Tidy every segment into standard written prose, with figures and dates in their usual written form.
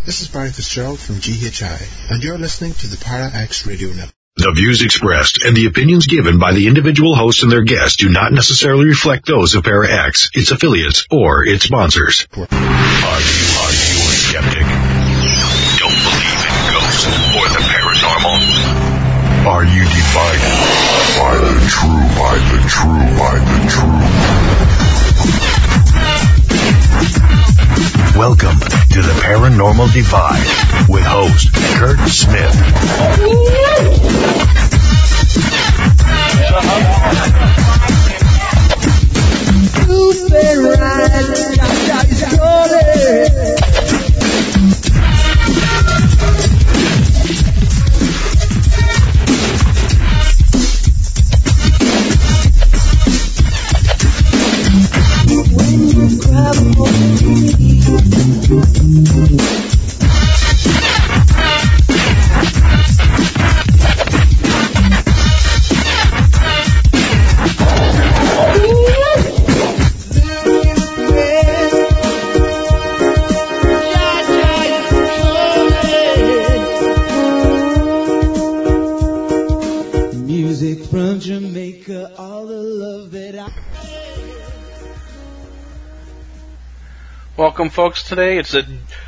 This is Barry Fitzgerald from GHI, and you're listening to the Para-X Radio Network. The views expressed and the opinions given by the individual hosts and their guests do not necessarily reflect those of Para-X, its affiliates, or its sponsors. Are you a skeptic? Don't believe in ghosts or the paranormal? Are you divided by the true? Welcome to the Paranormal Divide with host Kurt Smith. Welcome, folks. Today it's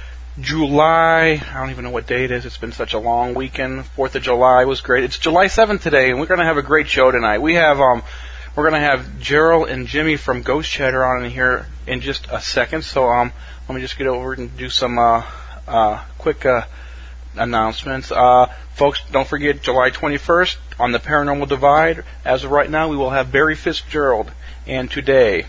July. I don't even know what day it is. It's been such a long weekend. 4th of July was great. It's July 7th today, and we're going to have a great show tonight. We're going to have Gerald and Jimmy from Ghost Chatter on in here in just a second. So let me just get over and do some quick announcements. Folks, don't forget July 21st on the Paranormal Divide. As of right now, we will have Barry Fitzgerald. And today,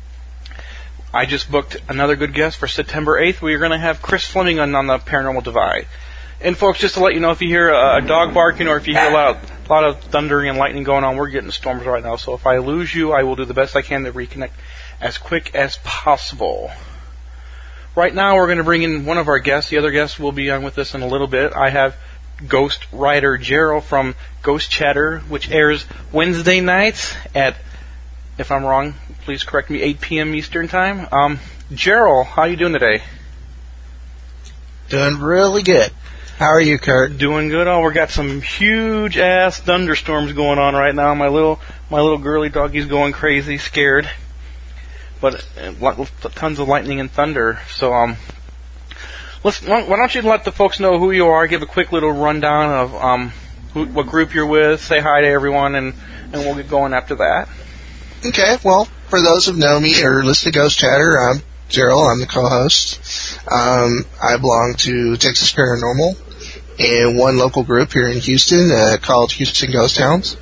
I just booked another good guest for September 8th. We are going to have Chris Fleming on the Paranormal Divide. And folks, just to let you know, if you hear a dog barking or if you hear a lot of thundering and lightning going on, we're getting storms right now. So if I lose you, I will do the best I can to reconnect as quick as possible. Right now, we're going to bring in one of our guests. The other guest will be on with us in a little bit. I have ghost writer Gerald from Ghost Chatter, which airs Wednesday nights at, if I'm wrong, please correct me, 8 p.m. Eastern Time. Gerald, how are you doing today? Doing really good. How are you, Kurt? Doing good. Oh, we got some huge-ass thunderstorms going on right now. My little girly doggy's going crazy, scared. But tons of lightning and thunder. So, why don't you let the folks know who you are, give a quick little rundown of what group you're with, say hi to everyone, and we'll get going after that. Okay, well, for those who know me or listen to Ghost Chatter, I'm Gerald. I'm the co-host. I belong to Texas Paranormal and one local group here in Houston called Houston Ghost Towns.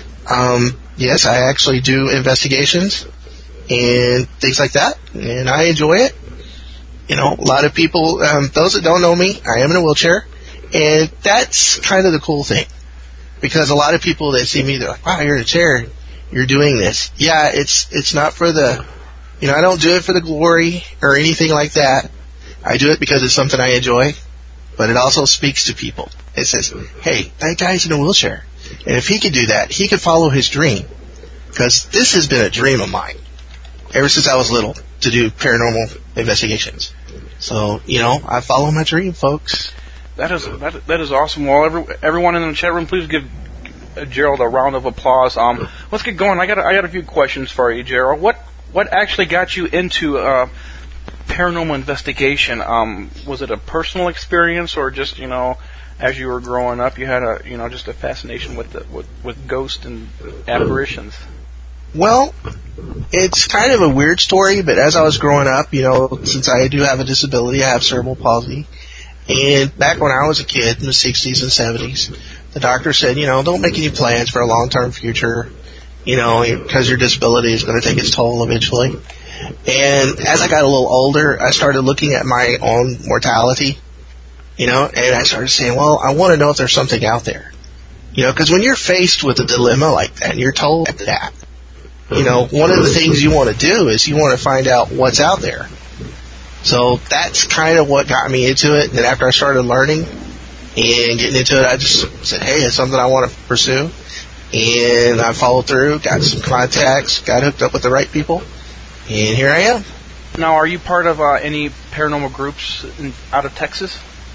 Yes, I actually do investigations and things like that, and I enjoy it. You know, a lot of people, those that don't know me, I am in a wheelchair, and that's kind of the cool thing. Because a lot of people that see me, they're like, wow, you're in a chair. You're doing this. Yeah, it's not for the, I don't do it for the glory or anything like that. I do it because it's something I enjoy, but it also speaks to people. It says, hey, that guy's in a wheelchair. And if he could do that, he could follow his dream. Because this has been a dream of mine ever since I was little, to do paranormal investigations. So, I follow my dream, folks. That is awesome. Well, everyone in the chat room, please give Gerald a round of applause. Let's get going. I got a few questions for you, Gerald. What actually got you into paranormal investigation? Was it a personal experience, or just as you were growing up, you had just a fascination with ghosts and apparitions? Well, it's kind of a weird story, but as I was growing up, since I do have a disability, I have cerebral palsy. And back when I was a kid in the 60s and 70s, the doctor said, don't make any plans for a long-term future, because your disability is going to take its toll eventually. And as I got a little older, I started looking at my own mortality, and I started saying, well, I want to know if there's something out there. Because when you're faced with a dilemma like that, and you're told that, one of the things you want to do is you want to find out what's out there. So that's kind of what got me into it. And then after I started learning and getting into it, I just said, hey, it's something I want to pursue. And I followed through, got some contacts, got hooked up with the right people, and here I am. Now, are you part of any paranormal groups out of Texas?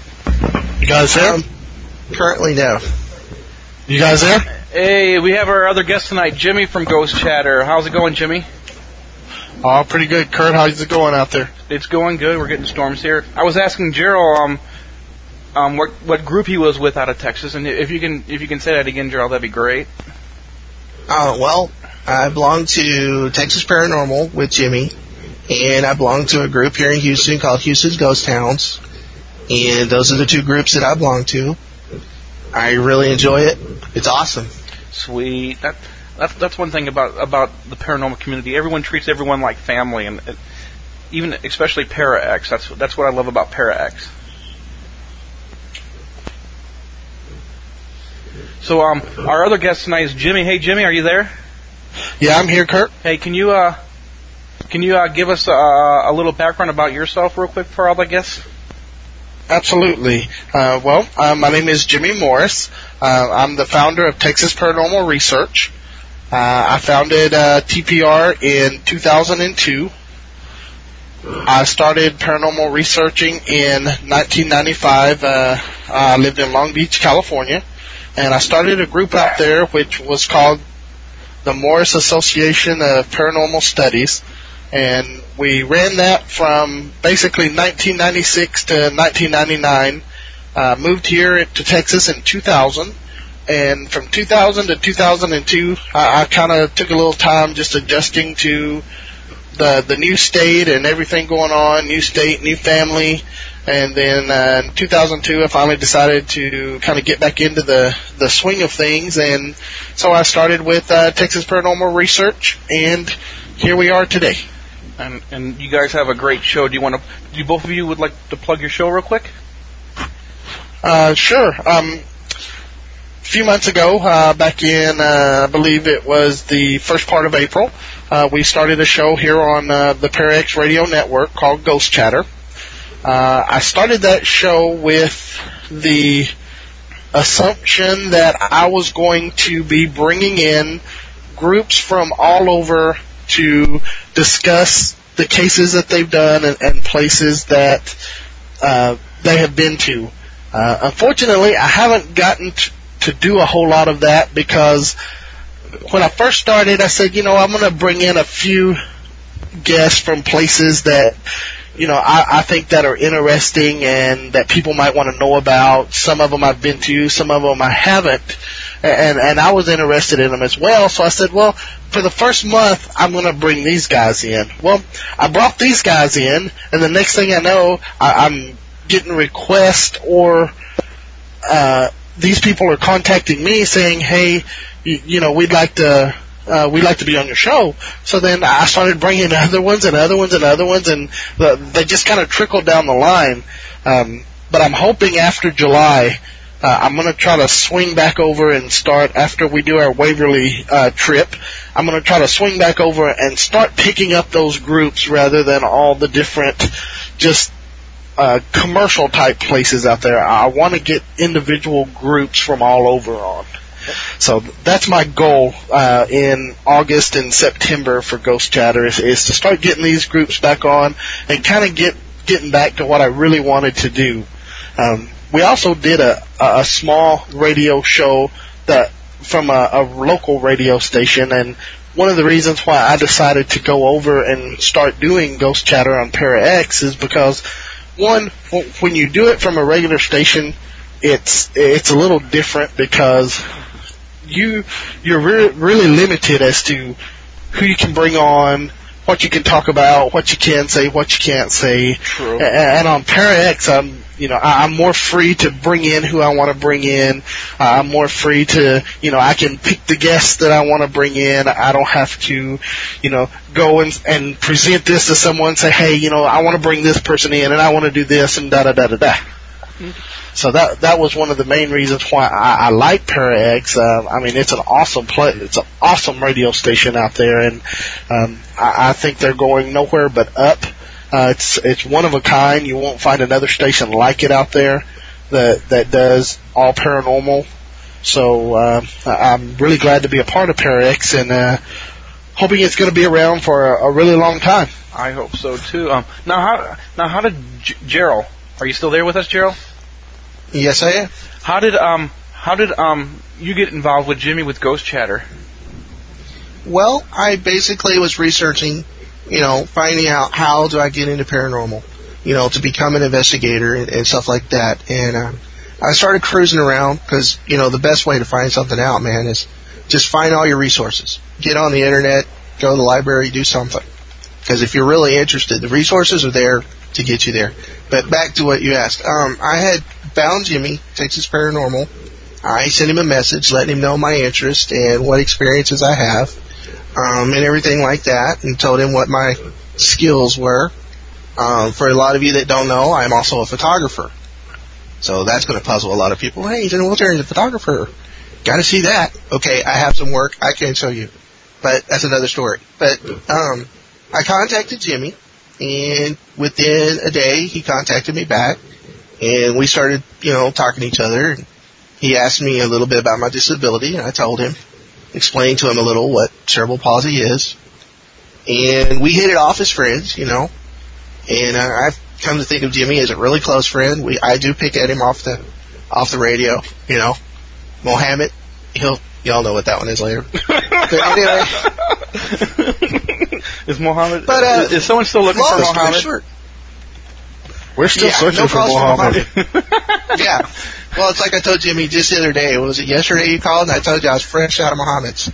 You guys there? Currently, no. You guys there? Hey, we have our other guest tonight, Jimmy from Ghost Chatter. How's it going, Jimmy? Oh, pretty good. Kurt, how's it going out there? It's going good. We're getting storms here. I was asking Gerald what group he was with out of Texas, and if you can say that again, Gerald, that'd be great. Well, I belong to Texas Paranormal with Jimmy, and I belong to a group here in Houston called Houston's Ghost Towns, and those are the two groups that I belong to. I really enjoy it. It's awesome. Sweet. That's one thing about the paranormal community. Everyone treats everyone like family, and even especially Para-X. That's what I love about Para-X. So our other guest tonight is Jimmy. Hey, Jimmy, are you there? Yeah, I'm here, Kurt. Hey, can you give us a little background about yourself real quick for all the guests? Absolutely. My name is Jimmy Morris. I'm the founder of Texas Paranormal Research. I founded TPR in 2002. I started paranormal researching in 1995. I lived in Long Beach, California, and I started a group out there which was called the Morris Association of Paranormal Studies. And we ran that from basically 1996 to 1999. Moved here to Texas in 2000. And from 2000 to 2002, I kind of took a little time just adjusting to the new state and everything going on, new state, new family. And then in 2002, I finally decided to kind of get back into the swing of things. And so I started with Texas Paranormal Research, and here we are today. And you guys have a great show. Do both of you would like to plug your show real quick? Sure. A few months ago, back in, I believe it was the first part of April, we started a show here on the Para-X Radio Network called Ghost Chatter. I started that show with the assumption that I was going to be bringing in groups from all over to discuss the cases that they've done and places that they have been to. Unfortunately, I haven't gotten to do a whole lot of that because when I first started, I said, I'm going to bring in a few guests from places that, I think that are interesting and that people might want to know about. Some of them I've been to, some of them I haven't. And I was interested in them as well. So I said, well, for the first month, I'm going to bring these guys in. Well, I brought these guys in, and the next thing I know, I'm getting requests or these people are contacting me saying, hey, we'd like to be on your show. So then I started bringing other ones and other ones and other ones, and they just kind of trickled down the line. But I'm hoping after July, I'm going to try to swing back over and start, after we do our Waverly trip, I'm going to try to swing back over and start picking up those groups rather than all the different just commercial type places out there. I want to get individual groups from all over on. So that's my goal in August and September for Ghost Chatter is to start getting these groups back on and kind of getting back to what I really wanted to do. We also did a small radio show that from a local radio station, and one of the reasons why I decided to go over and start doing Ghost Chatter on Para-X is because, one, when you do it from a regular station, it's a little different because you're really limited as to who you can bring on, what you can talk about, what you can say, what you can't say. True. And on Para-X, I'm more free to bring in who I want to bring in. I'm more free to, I can pick the guests that I want to bring in. I don't have to, go and present this to someone and say, hey, I want to bring this person in and I want to do this and da-da-da-da-da. Mm-hmm. So that was one of the main reasons why I like Para-X. It's an awesome it's an awesome radio station out there, and I think they're going nowhere but up. It's one of a kind. You won't find another station like it out there that does all paranormal. So I'm really glad to be a part of Para-X, and hoping it's going to be around for a really long time. I hope so too. Now how did Gerald? Are you still there with us, Gerald? Yes, I am. How did you get involved with Jimmy with Ghost Chatter? Well, I basically was researching, finding out how do I get into paranormal, to become an investigator and stuff like that. And I started cruising around because, the best way to find something out, man, is just find all your resources. Get on the internet, go to the library, do something. Because if you're really interested, the resources are there to get you there. But back to what you asked. I had found Jimmy, Texas Paranormal. I sent him a message letting him know my interest and what experiences I have, and everything like that, and told him what my skills were. For a lot of you that don't know, I'm also a photographer. So that's going to puzzle a lot of people. Hey, he's in a wheelchair, he's a photographer. Got to see that. Okay, I have some work. I can't show you. But that's another story. But I contacted Jimmy, and within a day, he contacted me back, and we started, talking to each other. He asked me a little bit about my disability, and I told him, explained to him a little what cerebral palsy is. And we hit it off as friends, And I've come to think of Jimmy as a really close friend. I do pick at him off the radio, Mohammed, y'all know what that one is later. But anyway. Is Mohammed, is someone still looking for Mohammed? Short. We're still searching for Mohammed. Yeah. Well, it's like I told Jimmy just the other day. Was it yesterday you called? And I told you I was fresh out of Mohammed's.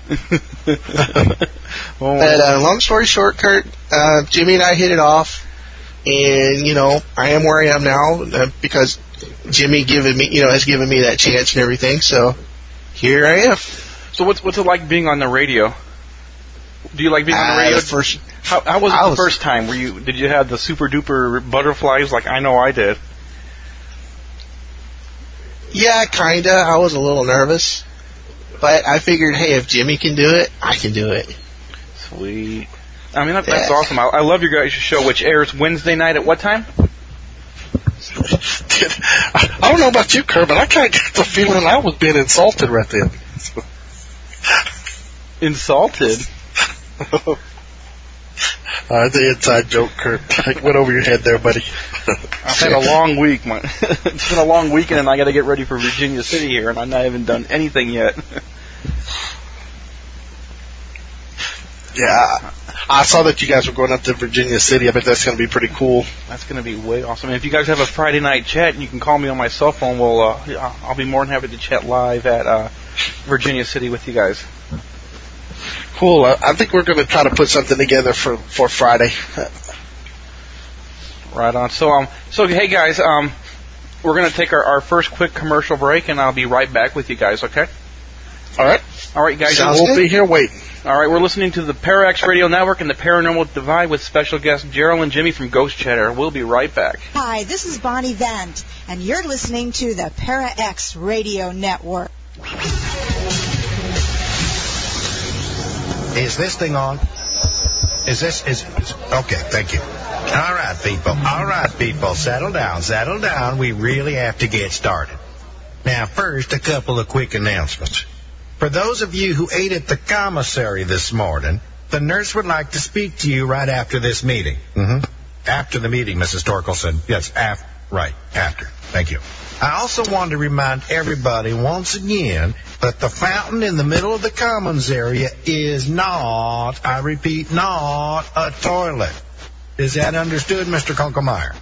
But long story short, Kurt, Jimmy and I hit it off. And, I am where I am now because Jimmy has given me that chance and everything. So here I am. So what's it like being on the radio? Do you like being on the radio? How was it the first time? Did you have the super duper butterflies like I know I did? Yeah, kinda. I was a little nervous, but I figured, hey, if Jimmy can do it, I can do it. Sweet. I mean, that's awesome. I love your guys' show, which airs Wednesday night at what time? I don't know about you, Kurt, but I kind of got the feeling I was being insulted right then. Insulted? The inside joke, Kurt. I went over your head there, buddy. I've had a long week. It's been a long weekend, and I got to get ready for Virginia City here, and I haven't done anything yet. Yeah, I saw that you guys were going up to Virginia City. I bet that's going to be pretty cool. That's going to be way awesome. And if you guys have a Friday night chat, you can call me on my cell phone. I'll be more than happy to chat live at Virginia City with you guys. Cool. I think we're going to try to put something together for Friday. Right on. So hey guys, we're going to take our first quick commercial break, and I'll be right back with you guys. Okay? All right, guys. We'll be here waiting. All right, we're listening to the Parax Radio Network and the Paranormal Divide with special guests Gerald and Jimmy from Ghost Chatter. We'll be right back. Hi, this is Bonnie Vent, and you're listening to the Parax Radio Network. Is this thing on? Is okay, thank you. All right, people, settle down. We really have to get started. Now, first, a couple of quick announcements. For those of you who ate at the commissary this morning, the nurse would like to speak to you right after this meeting. After the meeting, Mrs. Torkelson. Yes, after. Thank you. I also want to remind everybody once again that the fountain in the middle of the commons area is not, I repeat, not a toilet. Is that understood, Mr. Kunkelmeyer?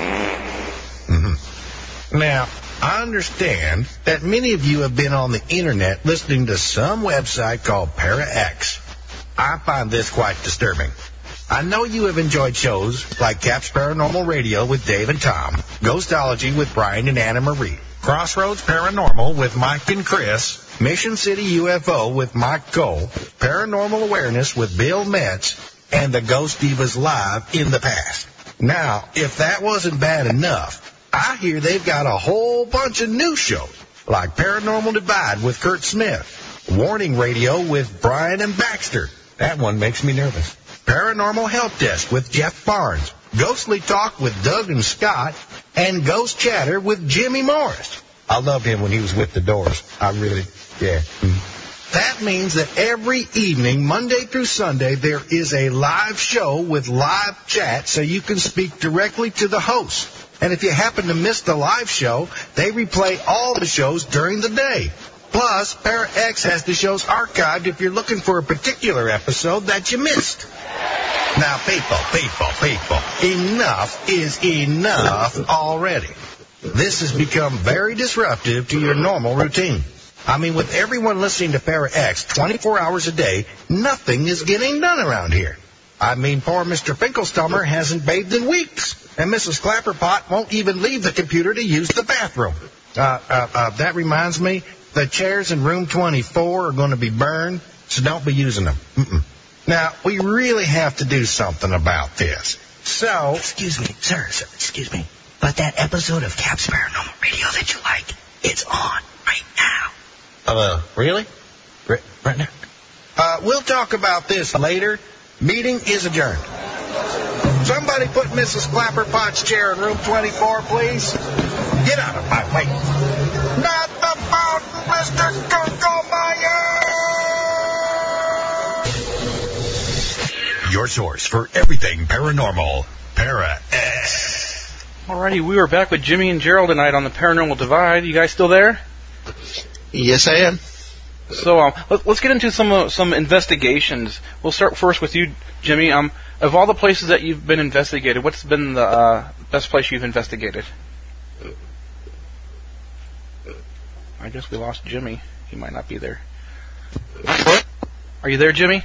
Now, I understand that many of you have been on the internet listening to some website called ParaX. I find this quite disturbing. I know you have enjoyed shows like Cap's Paranormal Radio with Dave and Tom, Ghostology with Brian and Anna Marie, Crossroads Paranormal with Mike and Chris, Mission City UFO with Mike Cole, Paranormal Awareness with Bill Metz, and the Ghost Divas Live in the past. Now, if that wasn't bad enough, I hear they've got a whole bunch of new shows, like Paranormal Divide with Kurt Smith, Warning Radio with Brian and Baxter. That one makes me nervous. Paranormal Help Desk with Jeff Barnes, Ghostly Talk with Doug and Scott, and Ghost Chatter with Jimmy Morris. I loved him when he was with the Doors. Yeah. That means that every evening, Monday through Sunday, there is a live show with live chat so you can speak directly to the host. And if you happen to miss the live show, they replay all the shows during the day. Plus, Para X has the shows archived if you're looking for a particular episode that you missed. Now, people, enough is enough already. This has become very disruptive to your normal routine. I mean, with everyone listening to Para X 24 hours a day, nothing is getting done around here. I mean, poor Mr. Finkelstubber hasn't bathed in weeks, and Mrs. Clapperpot won't even leave the computer to use the bathroom. That reminds me, the chairs in room 24 are going to be burned, so don't be using them. Now, we really have to do something about this. So... Excuse me, sir, excuse me. But that episode of Cap's Paranormal Radio that you like, it's on right now. Really? Right now? We'll talk about this later. Meeting is adjourned. Somebody put Mrs. Clapperpot's chair in room 24, please. Get out of my way. Not the fountain, Mr. Kugelmeyer! Your source for everything paranormal, Para X. Alrighty, we are back with Jimmy and Gerald tonight on the Paranormal Divide. You guys still there? Yes, I am. So let's get into some investigations. We'll start first with you, Jimmy. Of all the places that you've been investigated, what's been the best place you've investigated? I guess we lost Jimmy. He might not be there. Are you there, Jimmy?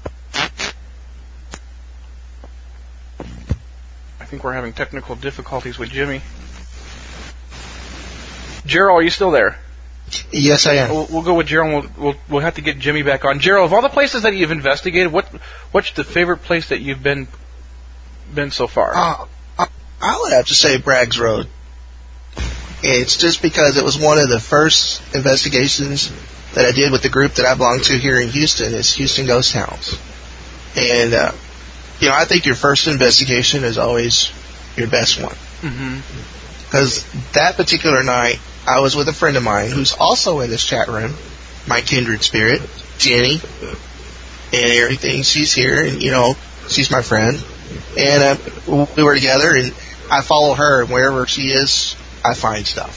I think we're having technical difficulties with Jimmy. Gerald, are you still there? Yes, I am. We'll go with Gerald. We'll have to get Jimmy back on. Gerald, of all the places that you've investigated, what's the favorite place that you've been so far? I would have to say Braggs Road. It's just because it was one of the first investigations that I did with the group that I belong to here in Houston. It's Houston Ghost Towns, and I think your first investigation is always your best one. Because that particular night, I was with a friend of mine who's also in this chat room, my kindred spirit, Jenny, and everything. She's here, and, she's my friend. And we were together, and I follow her, and wherever she is, I find stuff.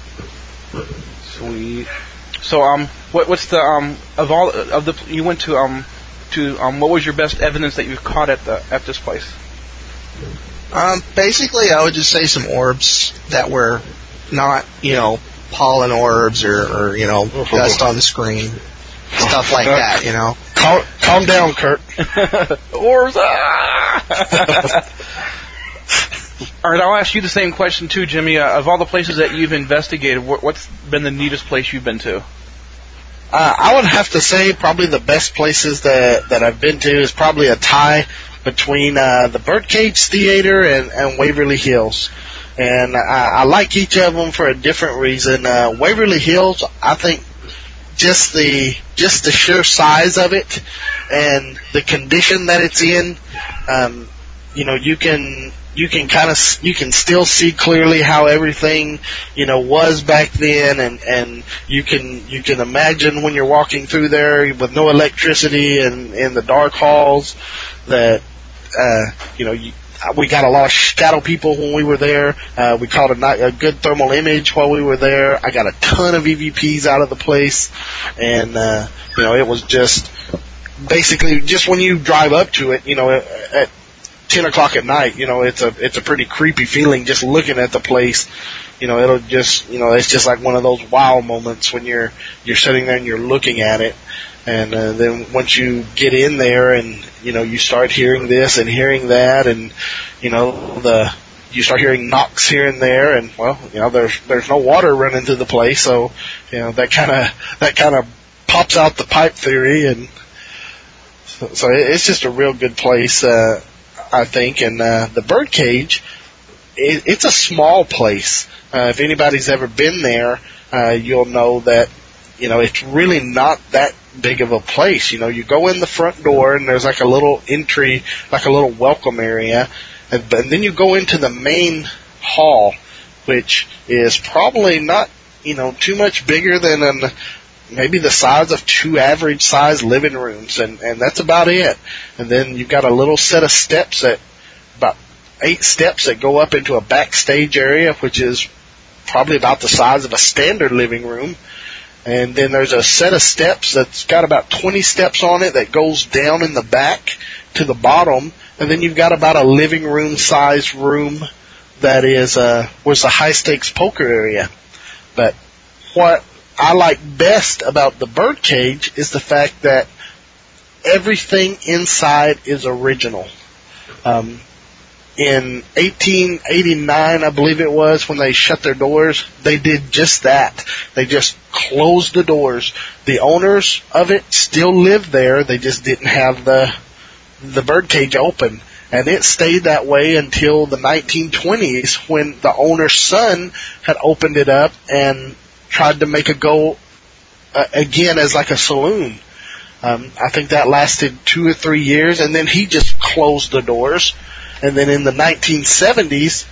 Sweet. So, what's the, you went to what was your best evidence that you caught at this place? Basically, I would just say some orbs that were not, pollen orbs or dust on the screen, stuff like that, Calm down, Kurt. Orbs. All right, I'll ask you the same question too, Jimmy. Of all the places that you've investigated, what's been the neatest place you've been to? I would have to say probably the best places that I've been to is probably a tie between the Birdcage Theater and Waverly Hills. And I like each of them for a different reason. Waverly Hills, I think just the sheer size of it and the condition that it's in, you can still see clearly how everything, was back then, and you can imagine when you're walking through there with no electricity and in the dark halls that, we got a lot of shadow people when we were there. We caught a good thermal image while we were there. I got a ton of EVPs out of the place, and it was just basically just when you drive up to it, at 10 o'clock at night, it's a pretty creepy feeling just looking at the place. It'll just, it's just like one of those wow moments when you're sitting there and you're looking at it. And then once you get in there and, you start hearing this and hearing that and, you start hearing knocks here and there and, well, there's no water running through the place. So, that kind of pops out the pipe theory. And so it's just a real good place, I think. And, the Birdcage, it's a small place. If anybody's ever been there, you'll know that, it's really not that big of a place. You go in the front door and there's like a little entry, like a little welcome area, and then you go into the main hall, which is probably not, too much bigger than maybe the size of 2 average size living rooms, and that's about it. And then you've got a little set of steps that about 8 steps that go up into a backstage area, which is probably about the size of a standard living room. And then there's a set of steps that's got about 20 steps on it that goes down in the back to the bottom. And then you've got about a living room sized room that was the high stakes poker area. But what I like best about the birdcage is the fact that everything inside is original. In 1889, I believe it was, when they shut their doors, they did just that. They just closed the doors. The owners of it still lived there. They just didn't have the birdcage open. And it stayed that way until the 1920s, when the owner's son had opened it up and tried to make a go again as like a saloon. I think that lasted 2 or 3 years, and then he just closed the doors. And then in the 1970s,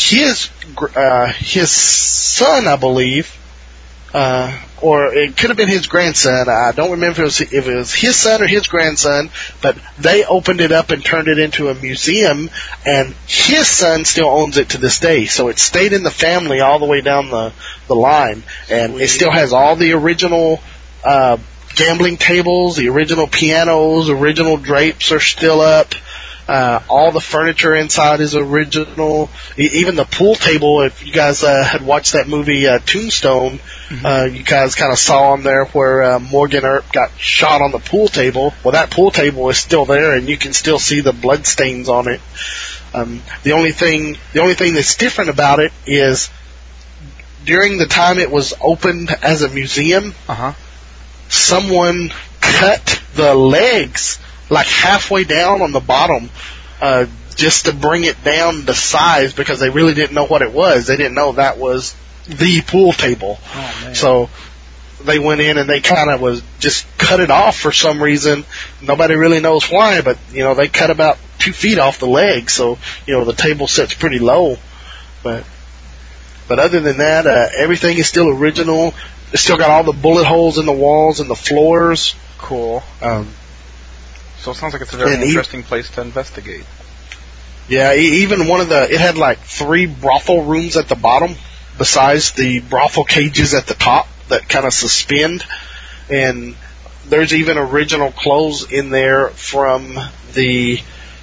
his son, I believe, or it could have been his grandson. I don't remember if it was his son or his grandson, but they opened it up and turned it into a museum, and his son still owns it to this day. So it stayed in the family all the way down the line, and it still has all the original gambling tables, the original pianos, original drapes are still up. All the furniture inside is original. Even the pool table, if you guys had watched that movie Tombstone, you guys kind of saw on there where Morgan Earp got shot on the pool table. Well, that pool table is still there, and you can still see the blood stains on it. The only thing that's different about it is during the time it was opened as a museum, someone cut the legs like halfway down on the bottom, just to bring it down to size, because they really didn't know what it was. They didn't know that was the pool table. Oh, man. So they went in and they kind of just cut it off for some reason. Nobody really knows why, but they cut about 2 feet off the leg, so the table sits pretty low. But other than that, everything is still original. It's still got all the bullet holes in the walls and the floors. Cool. So it sounds like it's a very interesting place to investigate. Yeah, even it had like 3 brothel rooms at the bottom, besides the brothel cages at the top that kind of suspend. And there's even original clothes in there from the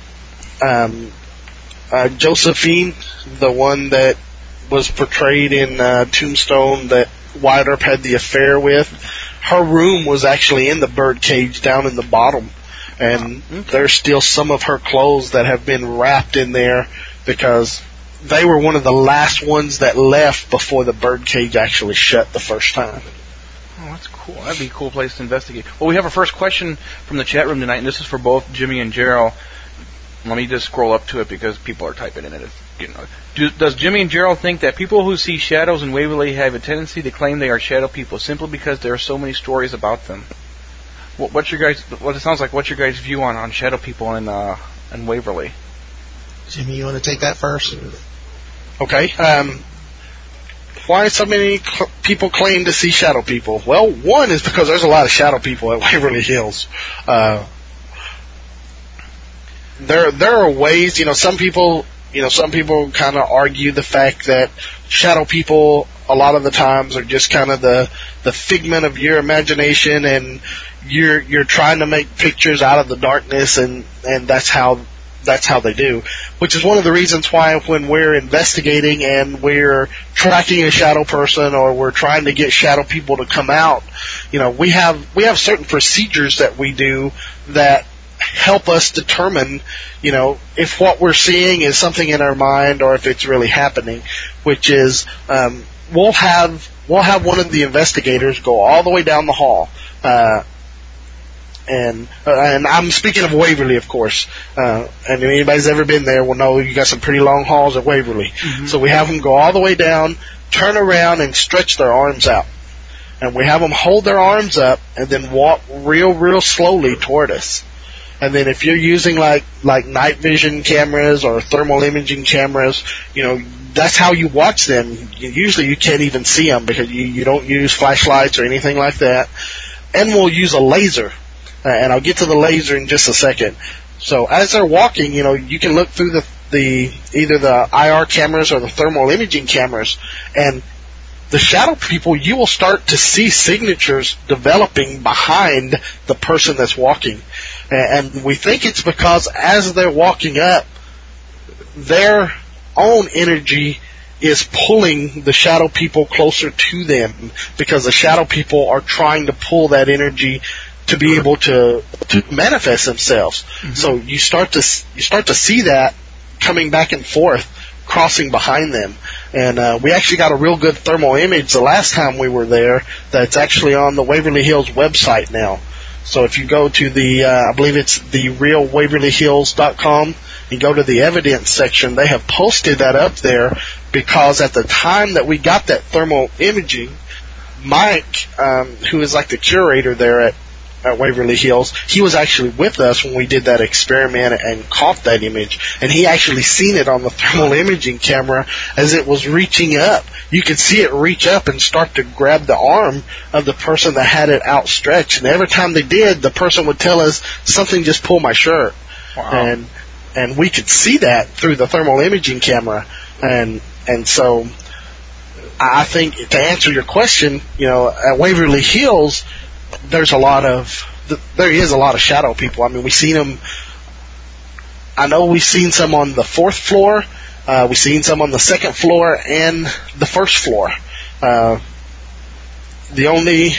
Josephine, the one that was portrayed in Tombstone that Wyatt Earp had the affair with. Her room was actually in the birdcage down in the bottom. And there's still some of her clothes that have been wrapped in there, because they were one of the last ones that left before the birdcage actually shut the first time. Oh, that's cool. That'd be a cool place to investigate. Well, we have our first question from the chat room tonight, and this is for both Jimmy and Gerald. Let me just scroll up to it because people are typing in it. Does Jimmy and Gerald think that people who see shadows in Waverly have a tendency to claim they are shadow people simply because there are so many stories about them? What's your guys' view on shadow people in Waverly? Jimmy, you want to take that first? Okay. Why so many people claim to see shadow people? Well, one is because there's a lot of shadow people at Waverly Hills. There are ways, some people kind of argue the fact that shadow people a lot of the times are just kind of the figment of your imagination, and you're trying to make pictures out of the darkness, and that's how they do. Which is one of the reasons why when we're investigating and we're tracking a shadow person, or we're trying to get shadow people to come out, we have certain procedures that we do that help us determine, if what we're seeing is something in our mind or if it's really happening. Which is, we'll have one of the investigators go all the way down the hall, and I'm speaking of Waverly, of course. And if anybody's ever been there will know you got some pretty long halls at Waverly. Mm-hmm. So we have them go all the way down, turn around, and stretch their arms out. And we have them hold their arms up and then walk real slowly toward us. And then if you're using like night vision cameras or thermal imaging cameras, that's how you watch them. Usually you can't even see them because you don't use flashlights or anything like that. And we'll use a laser. And I'll get to the laser in just a second. So as they're walking, you can look through either the IR cameras or the thermal imaging cameras, and the shadow people, you will start to see signatures developing behind the person that's walking. And we think it's because as they're walking up, their own energy is pulling the shadow people closer to them, because the shadow people are trying to pull that energy to be able to manifest themselves. Mm-hmm. So you start to see that coming back and forth, crossing behind them. And we actually got a real good thermal image the last time we were there that's actually on the Waverly Hills website now. So if you go to the, I believe it's the realwaverlyhills.com, you go to the evidence section, they have posted that up there, because at the time that we got that thermal imaging, Mike, who is like the curator there at Waverly Hills, he was actually with us when we did that experiment and caught that image, and he actually seen it on the thermal imaging camera as it was reaching up. You could see it reach up and start to grab the arm of the person that had it outstretched, and every time they did, the person would tell us, something just pulled my shirt. Wow. And we could see that through the thermal imaging camera, and so I think, to answer your question, at Waverly Hills, there is a lot of shadow people. I mean, we've seen them. I know we've seen some on the 4th floor. We've seen some on the 2nd floor and the 1st floor. The only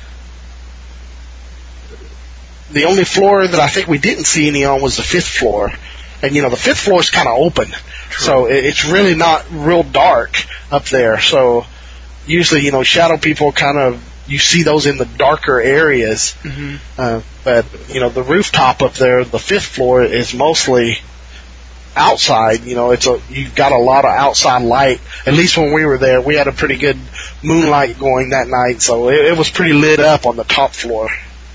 floor that I think we didn't see any on was the 5th floor. And, the 5th floor is kind of open. True. So it's really not real dark up there. So usually, shadow people you see those in the darker areas. Mm-hmm. But, the rooftop up there, the 5th floor, is mostly outside. You've got a lot of outside light. At least when we were there, we had a pretty good moonlight going that night, so it was pretty lit up on the top floor.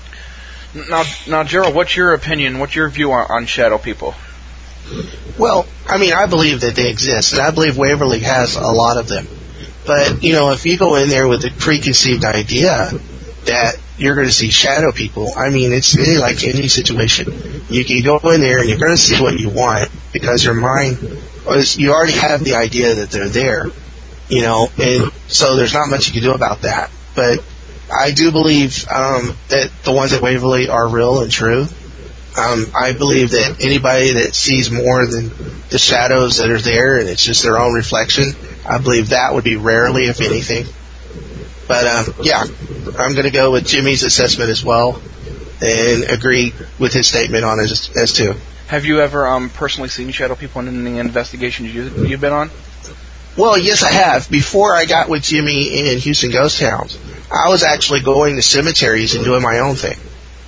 Now, Gerald, what's your opinion? What's your view on shadow people? Well, I believe that they exist, and I believe Waverly has a lot of them. But, if you go in there with a preconceived idea that you're going to see shadow people, it's really like any situation. You can go in there and you're going to see what you want, because your mind, you already have the idea that they're there, and so there's not much you can do about that. But I do believe that the ones at Waverly are real and true. I believe that anybody that sees more than the shadows that are there and it's just their own reflection, I believe that would be rarely, if anything. But, I'm going to go with Jimmy's assessment as well and agree with his statement on it as too. Have you ever personally seen shadow people in any investigations you've been on? Well, yes, I have. Before I got with Jimmy in Houston Ghost Towns, I was actually going to cemeteries and doing my own thing.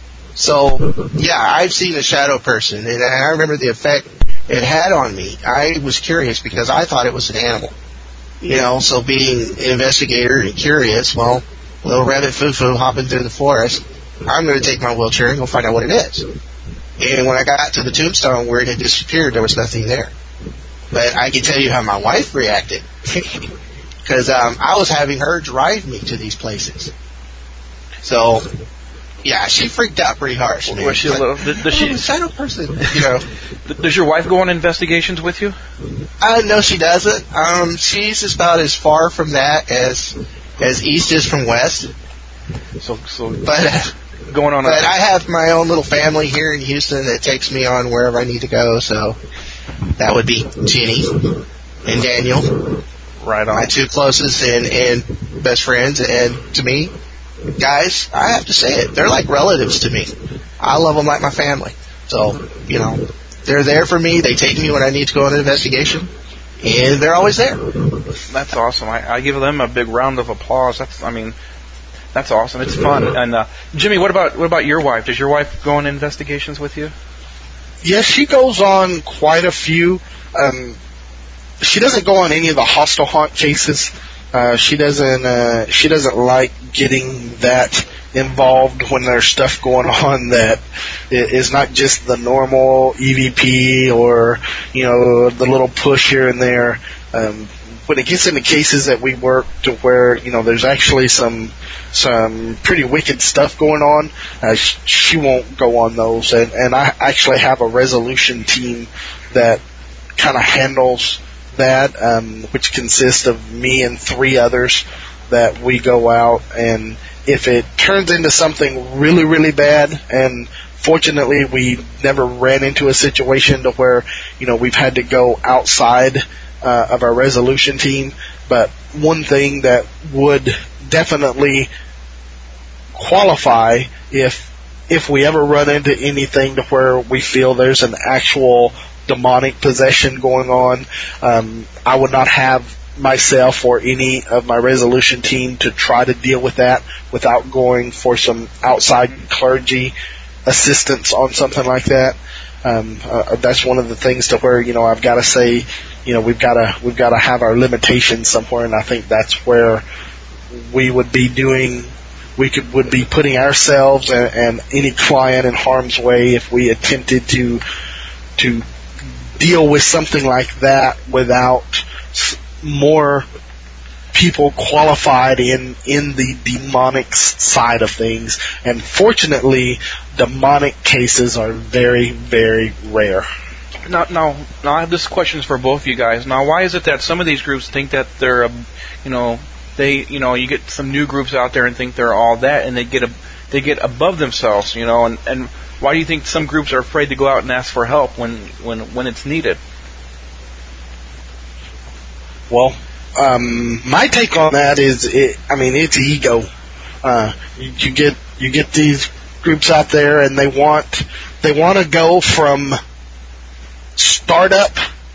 So, I've seen a shadow person, and I remember the effect it had on me. I was curious because I thought it was an animal. So being an investigator and curious, well, little rabbit foo-foo hopping through the forest, I'm going to take my wheelchair and go find out what it is. And when I got to the tombstone where it had disappeared, there was nothing there. But I can tell you how my wife reacted. Because I was having her drive me to these places. So, she freaked out pretty harsh. Was she a little? Does she? Shadow person. Does your wife go on investigations with you? No, she doesn't. She's about as far from that as east is from west. But going on. But I have my own little family here in Houston that takes me on wherever I need to go. So that would be Jenny and Daniel. Right on. My two closest and best friends, and to me, guys, I have to say it, they're like relatives to me. I love them like my family. So, they're there for me. They take me when I need to go on an investigation, and they're always there. That's awesome. I give them a big round of applause. That's awesome. It's fun. And Jimmy, what about your wife? Does your wife go on investigations with you? Yes, she goes on quite a few. She doesn't go on any of the hostile haunt cases. She doesn't like getting that involved when there's stuff going on that is not just the normal EVP or the little push here and there. When it gets into cases that we work to where there's actually some pretty wicked stuff going on, she won't go on those. And I actually have a resolution team that kind of handles that, which consists of me and 3 others that we go out, and if it turns into something really, really bad, and fortunately we never ran into a situation to where, we've had to go outside of our resolution team, but one thing that would definitely qualify if we ever run into anything to where we feel there's an actual demonic possession going on, I would not have myself or any of my resolution team to try to deal with that without going for some outside clergy assistance on something like that. That's one of the things to where, I've got to say, we've got to have our limitations somewhere, and I think that's where we would be would be putting ourselves and any client in harm's way if we attempted to deal with something like that without more people qualified in the demonic side of things. And fortunately, demonic cases are very, very rare. Now, I have this question for both of you guys. Now, why is it that some of these groups think that they're, you get some new groups out there and think they're all that, and they get above themselves, and why do you think some groups are afraid to go out and ask for help when it's needed? Well, my take on that is, it's ego. You get these groups out there, and they want to go from startup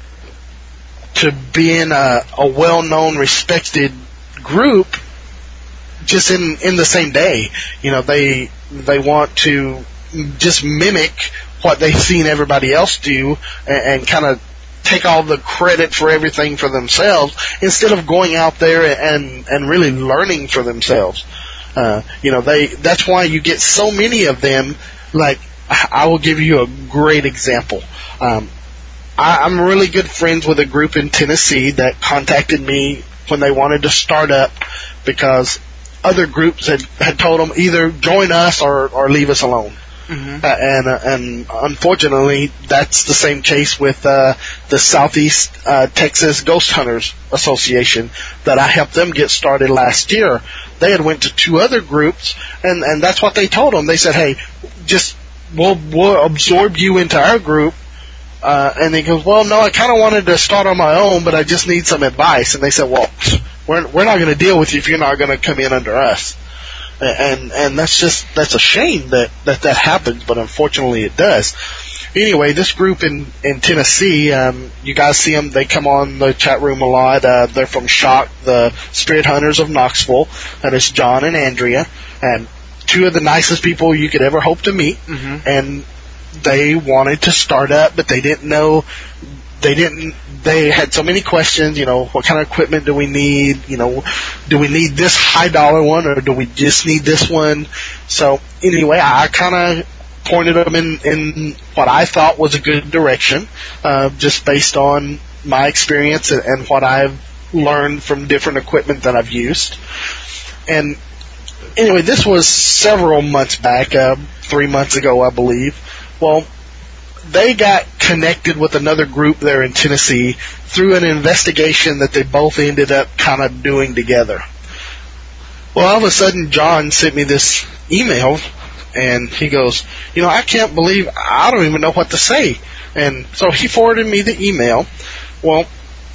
to being a well-known, respected group just in the same day. They want to just mimic what they've seen everybody else do and kind of take all the credit for everything for themselves instead of going out there and really learning for themselves. That's why you get so many of them. Like, I will give you a great example. I'm really good friends with a group in Tennessee that contacted me when they wanted to start up because other groups had told them either join us or leave us alone. Mm-hmm. And unfortunately, that's the same case with the Southeast Texas Ghost Hunters Association that I helped them get started last year. They had went to 2 other groups, and that's what they told them. They said, "Hey, just we'll absorb you into our group." And he goes, "Well, no, I kind of wanted to start on my own, but I just need some advice." And they said, "Well, we're not going to deal with you if you're not going to come in under us." And that's a shame that happens, but unfortunately it does. Anyway, this group in Tennessee, you guys see them, they come on the chat room a lot. They're from Shock, the Spirit Hunters of Knoxville, and it's John and Andrea, and 2 of the nicest people you could ever hope to meet. Mm-hmm. And they wanted to start up, but they didn't know. They had so many questions, what kind of equipment do we need? Do we need this high dollar one or do we just need this one? So anyway, I kind of pointed them in what I thought was a good direction, just based on my experience and what I've learned from different equipment that I've used. And anyway, this was several months back, 3 months ago, I believe. Well, they got connected with another group there in Tennessee through an investigation that they both ended up kind of doing together. Well, all of a sudden, John sent me this email, and he goes, I can't believe, I don't even know what to say. And so he forwarded me the email. Well,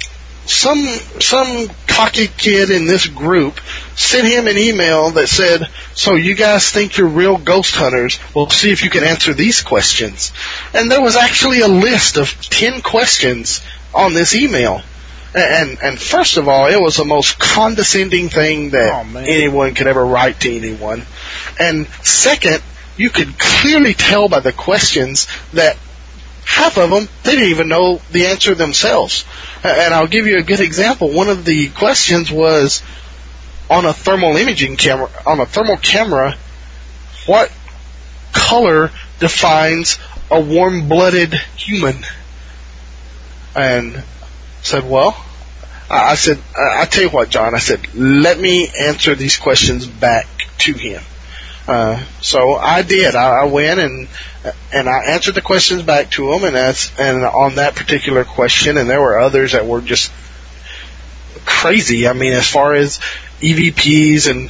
some cocky kid in this group sent him an email that said, "So you guys think you're real ghost hunters? Well, see if you can answer these questions." And there was actually a list of 10 questions on this email. And first of all, it was the most condescending thing that anyone could ever write to anyone. And second, you could clearly tell by the questions that half of them, they didn't even know the answer themselves. And I'll give you a good example. One of the questions was, on a thermal camera, what color defines a warm-blooded human? And said, I tell you what, John, I said, let me answer these questions back to him. So I did. I went and I answered the questions back to them, and on that particular question, and there were others that were just crazy. I mean, as far as EVPs and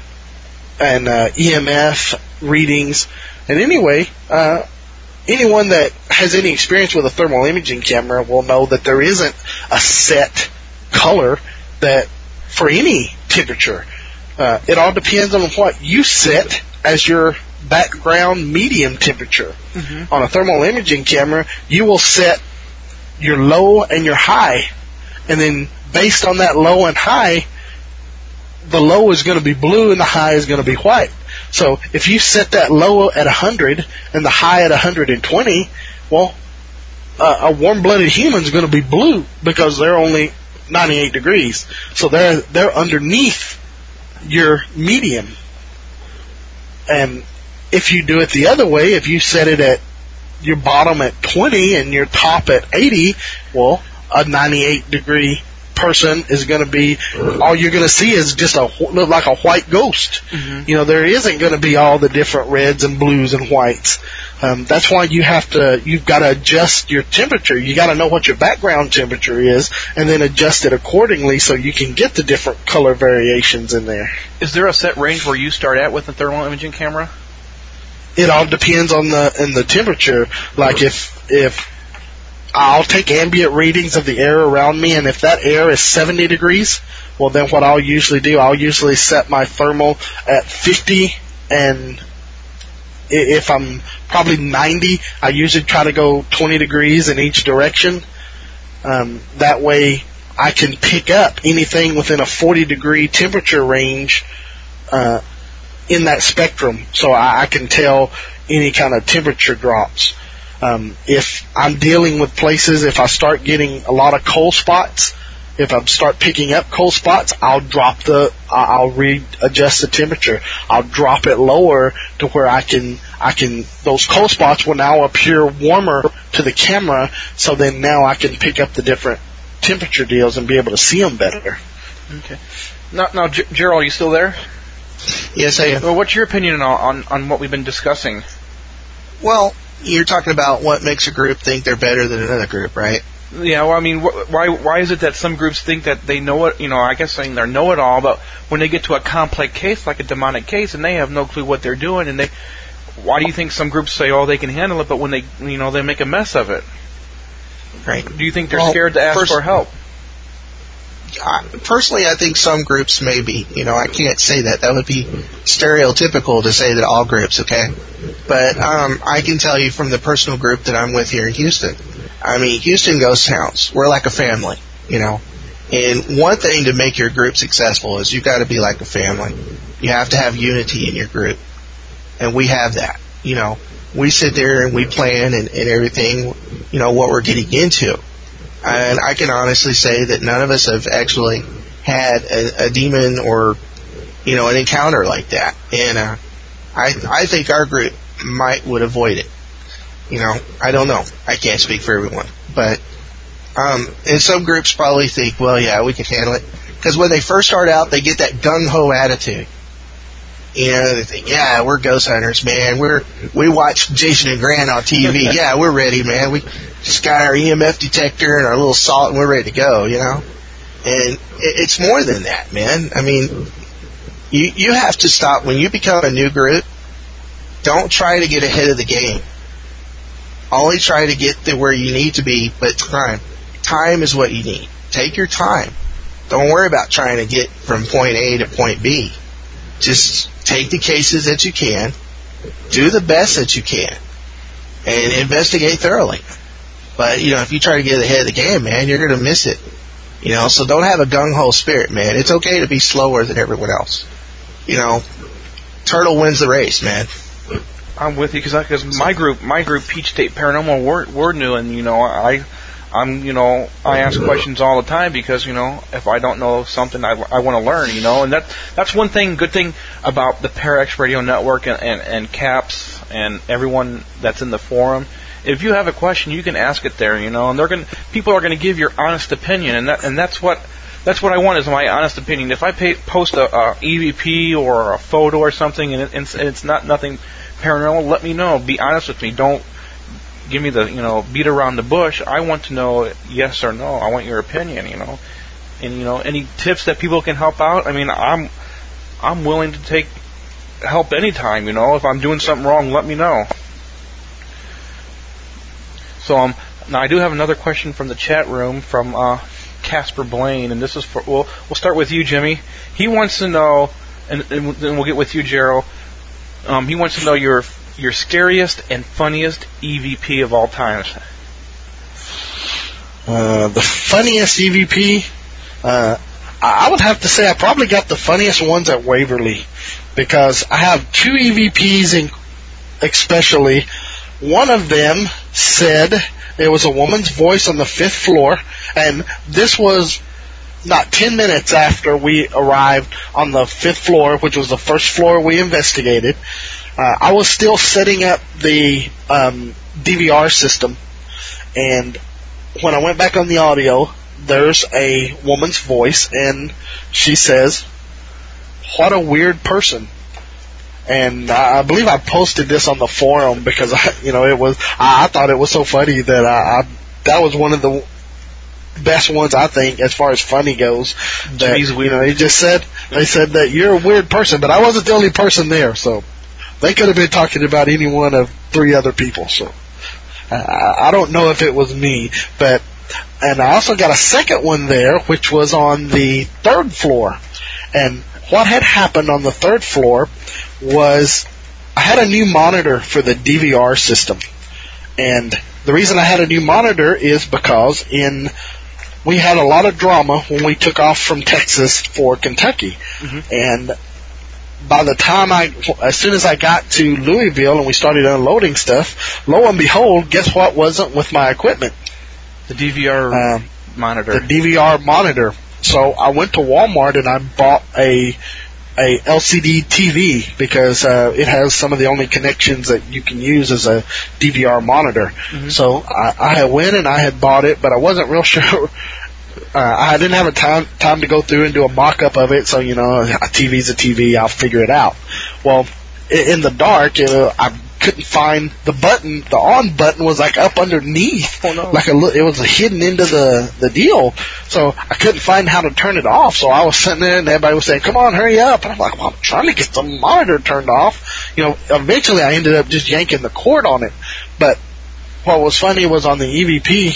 EMF readings, and anyway, anyone that has any experience with a thermal imaging camera will know that there isn't a set color that for any temperature. It all depends on what you set as your background medium temperature. Mm-hmm. On a thermal imaging camera, you will set your low and your high, and then based on that low and high, the low is going to be blue and the high is going to be white. So if you set that low at 100 and the high at 120, well, a warm-blooded human is going to be blue because they're only 98 degrees. So they're underneath your medium. And if you do it the other way, if you set it at your bottom at 20 and your top at 80, well, a 98-degree person is going to be, all you're going to see is just look like a white ghost. Mm-hmm. You know, there isn't going to be all the different reds and blues and whites. That's why you've got to adjust your temperature. You got to know what your background temperature is and then adjust it accordingly so you can get the different color variations in there. Is there a set range where you start at with a thermal imaging camera? It all depends on the temperature. Like if I'll take ambient readings of the air around me, and if that air is 70 degrees, well, then what I'll usually do, I'll usually set my thermal at 50, and if I'm probably 90, I usually try to go 20 degrees in each direction. That way I can pick up anything within a 40-degree temperature range in that spectrum, so I can tell any kind of temperature drops. If I'm dealing with places, if I start getting a lot of cold spots, if I start picking up cold spots, I'll readjust the temperature. I'll drop it lower to where I can, those cold spots will now appear warmer to the camera, so then now I can pick up the different temperature deals and be able to see them better. Okay. Now, Gerald, are you still there? Yes, I am. Well, what's your opinion on what we've been discussing? Well, you're talking about what makes a group think they're better than another group, right? Yeah, well, I mean, why is it that some groups think that they know it, I guess saying they know it all, but when they get to a complex case, like a demonic case, and they have no clue what they're doing, and why do you think some groups say, oh, they can handle it, but when they make a mess of it? Right. Do you think they're scared to ask for help? Personally, I think some groups may be. I can't say that. That would be stereotypical to say that all groups, okay? But I can tell you from the personal group that I'm with here in Houston. I mean, Houston Ghost Hounds, we're like a family, And one thing to make your group successful is you've got to be like a family. You have to have unity in your group. And we have that. We sit there and we plan and everything, what we're getting into. And I can honestly say that none of us have actually had a demon or, an encounter like that. And I think our group would avoid it. I don't know. I can't speak for everyone. But and some groups probably think, well, yeah, we can handle it. Because when they first start out, they get that gung-ho attitude. They think, yeah, we're ghost hunters, man. We watch Jason and Grant on TV. Yeah, we're ready, man. We just got our EMF detector and our little salt, and we're ready to go, And it's more than that, man. I mean, you have to stop. When you become a new group, don't try to get ahead of the game. Only try to get to where you need to be, but time is what you need. Take your time. Don't worry about trying to get from point A to point B. Just take the cases that you can, do the best that you can, and investigate thoroughly. But, if you try to get ahead of the game, man, you're going to miss it. So don't have a gung-ho spirit, man. It's okay to be slower than everyone else. Turtle wins the race, man. I'm with you because my group, Peach State Paranormal, we're new, and I ask questions all the time because if I don't know something, I want to learn, and that's one good thing about the ParaX Radio Network and CAPS and everyone that's in the forum. If you have a question, you can ask it there, and people are going to give your honest opinion, and that's what that's what I want, is my honest opinion. If I post a EVP or a photo or something and it's not nothing paranormal, let me know. Be honest with me. Don't give me the beat around the bush. I want to know yes or no. I want your opinion. And any tips that people can help out. I mean, I'm willing to take help anytime. If I'm doing something wrong, let me know. So now I do have another question from the chat room from Casper Blaine, and this is for we'll start with you, Jimmy. He wants to know, and then we'll get with you, Gerald. He wants to know your scariest and funniest EVP of all time. The funniest EVP, I would have to say I probably got the funniest ones at Waverly, because I have 2 EVPs especially. One of them said it was a woman's voice on the 5th floor, and this was not 10 minutes after we arrived on the 5th floor, which was the first floor we investigated. I was still setting up the DVR system, and when I went back on the audio, there's a woman's voice, and she says, "What a weird person." And I believe I posted this on the forum because I thought it was so funny that that was one of the best ones, I think, as far as funny goes. That, they said that you're a weird person, but I wasn't the only person there, so they could have been talking about any one of 3 other people. So I don't know if it was me, and I also got a second one there, which was on the 3rd floor. And what had happened on the 3rd floor was I had a new monitor for the DVR system. And the reason I had a new monitor is because we had a lot of drama when we took off from Texas for Kentucky. Mm-hmm. And by the time as soon as I got to Louisville and we started unloading stuff, lo and behold, guess what wasn't with my equipment? The DVR monitor. The DVR monitor. So I went to Walmart and I bought a LCD TV because it has some of the only connections that you can use as a DVR monitor. Mm-hmm. So I had went and I had bought it, but I wasn't real sure. I didn't have time to go through and do a mock-up of it, so, a TV's a TV, I'll figure it out. Well, in the dark, I couldn't find the button. The on button was like up underneath. Oh, no. It was hidden into the deal. So I couldn't find how to turn it off. So I was sitting there and everybody was saying, "Come on, hurry up." And I'm like, "Well, I'm trying to get the monitor turned off." Eventually I ended up just yanking the cord on it. But what was funny was on the EVP,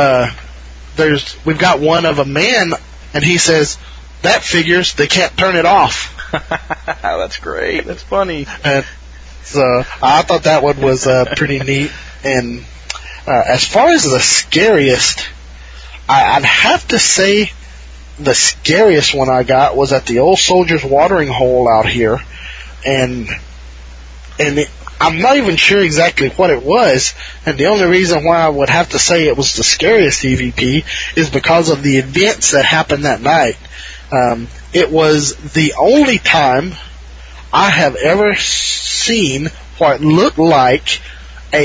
we've got one of a man, and he says, "That figures, they can't turn it off." That's great. That's funny. And so I thought that one was pretty neat. And as far as the scariest, I'd have to say the scariest one I got was at the Old Soldiers watering hole out here. And I'm not even sure exactly what it was. And the only reason why I would have to say it was the scariest EVP is because of the events that happened that night. It was the only time I have ever seen what looked like a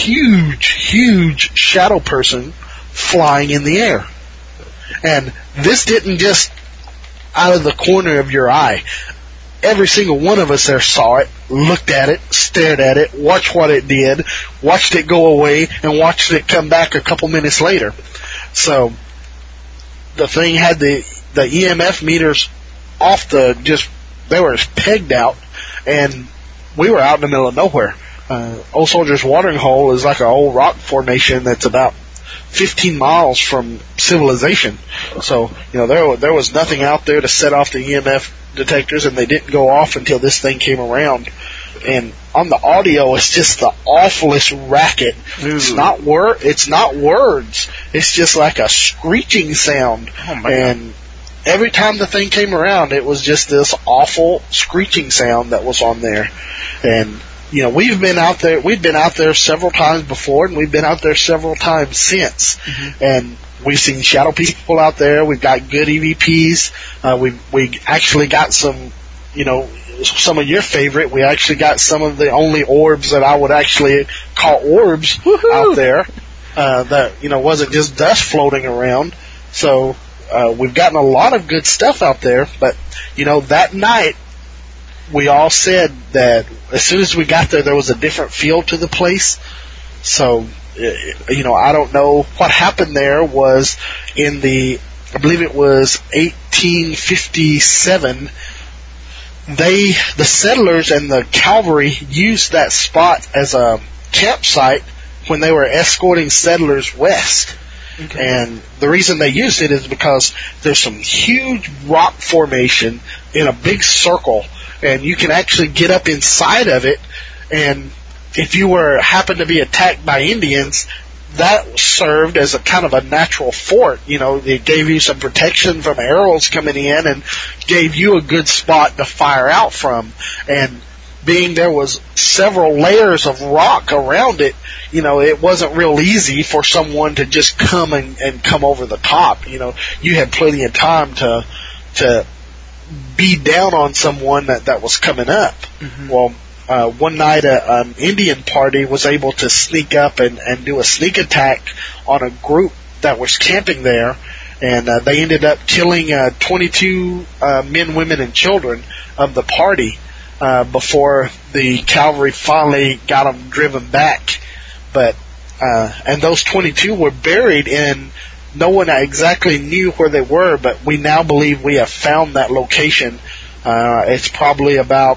huge shadow person flying in the air. And this didn't just out of the corner of your eye. Every single one of us there saw it, looked at it, stared at it, watched what it did, watched it go away, and watched it come back a couple minutes later. So the thing had the EMF meters off they were pegged out, and we were out in the middle of nowhere. Old Soldiers watering hole is like an old rock formation that's about 15 miles from civilization. So, there was nothing out there to set off the EMF detectors, and they didn't go off until this thing came around. And on the audio, it's just the awfulest racket. Ooh. It's not words. It's just like a screeching sound. Oh my and God. Every time the thing came around, it was just this awful screeching sound that was on there. And we've been out there several times before, and we've been out there several times since. Mm-hmm. And we've seen shadow people out there. We've got good EVPs. We actually got some, some of your favorite. We actually got some of the only orbs that I would actually call orbs. Woo-hoo! Out there. That, wasn't just dust floating around. So we've gotten a lot of good stuff out there, but, that night, we all said that as soon as we got there was a different feel to the place. So, I don't know what happened there. Was I believe it was 1857, the settlers and the cavalry used that spot as a campsite when they were escorting settlers west. Okay. And the reason they used it is because there's some huge rock formation in a big circle, and you can actually get up inside of it, and if you happened to be attacked by Indians, that served as a kind of a natural fort. It gave you some protection from arrows coming in and gave you a good spot to fire out from. And being there was several layers of rock around it, it wasn't real easy for someone to just come and come over the top. You had plenty of time to be down on someone that was coming up. Mm-hmm. Well, one night an Indian party was able to sneak up and do a sneak attack on a group that was camping there, and they ended up killing 22 men, women, and children of the party before the cavalry finally got them driven back. But and those 22 were buried in. No one exactly knew where they were, but we now believe we have found that location. It's probably about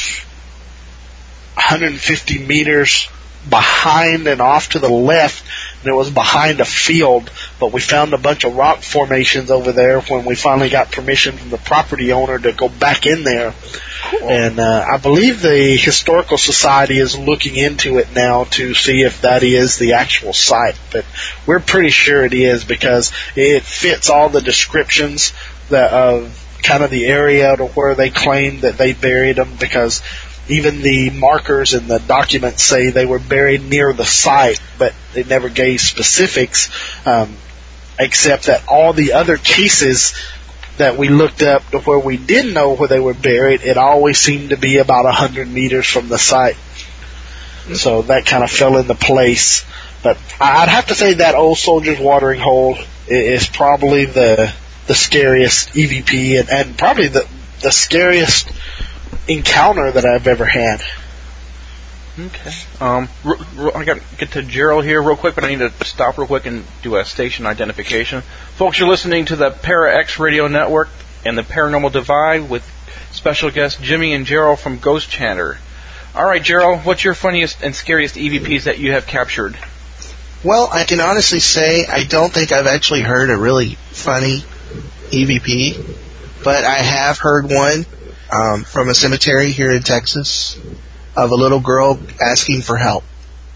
150 meters behind and off to the left, and it was behind a field, but we found a bunch of rock formations over there when we finally got permission from the property owner to go back in there. Cool. And I believe the Historical Society is looking into it now to see if that is the actual site, but we're pretty sure it is because it fits all the descriptions of kind of the area to where they claim that they buried them, because even the markers in the documents say they were buried near the site, but they never gave specifics, except that all the other cases that we looked up to where we didn't know where they were buried, it always seemed to be about 100 meters from the site. So that kind of fell into place. But I'd have to say that Old Soldier's Watering Hole is probably the scariest EVP and probably the scariest encounter that I've ever had. Okay. I got to get to Gerald here real quick, but I need to stop real quick and do a station identification. Folks, you're listening to the Para X Radio Network and the Paranormal Divide with special guests Jimmy and Gerald from Ghost Chatter. All right, Gerald, what's your funniest and scariest EVPs that you have captured? Well, I can honestly say I don't think I've actually heard a really funny EVP, but I have heard one from a cemetery here in Texas of a little girl asking for help.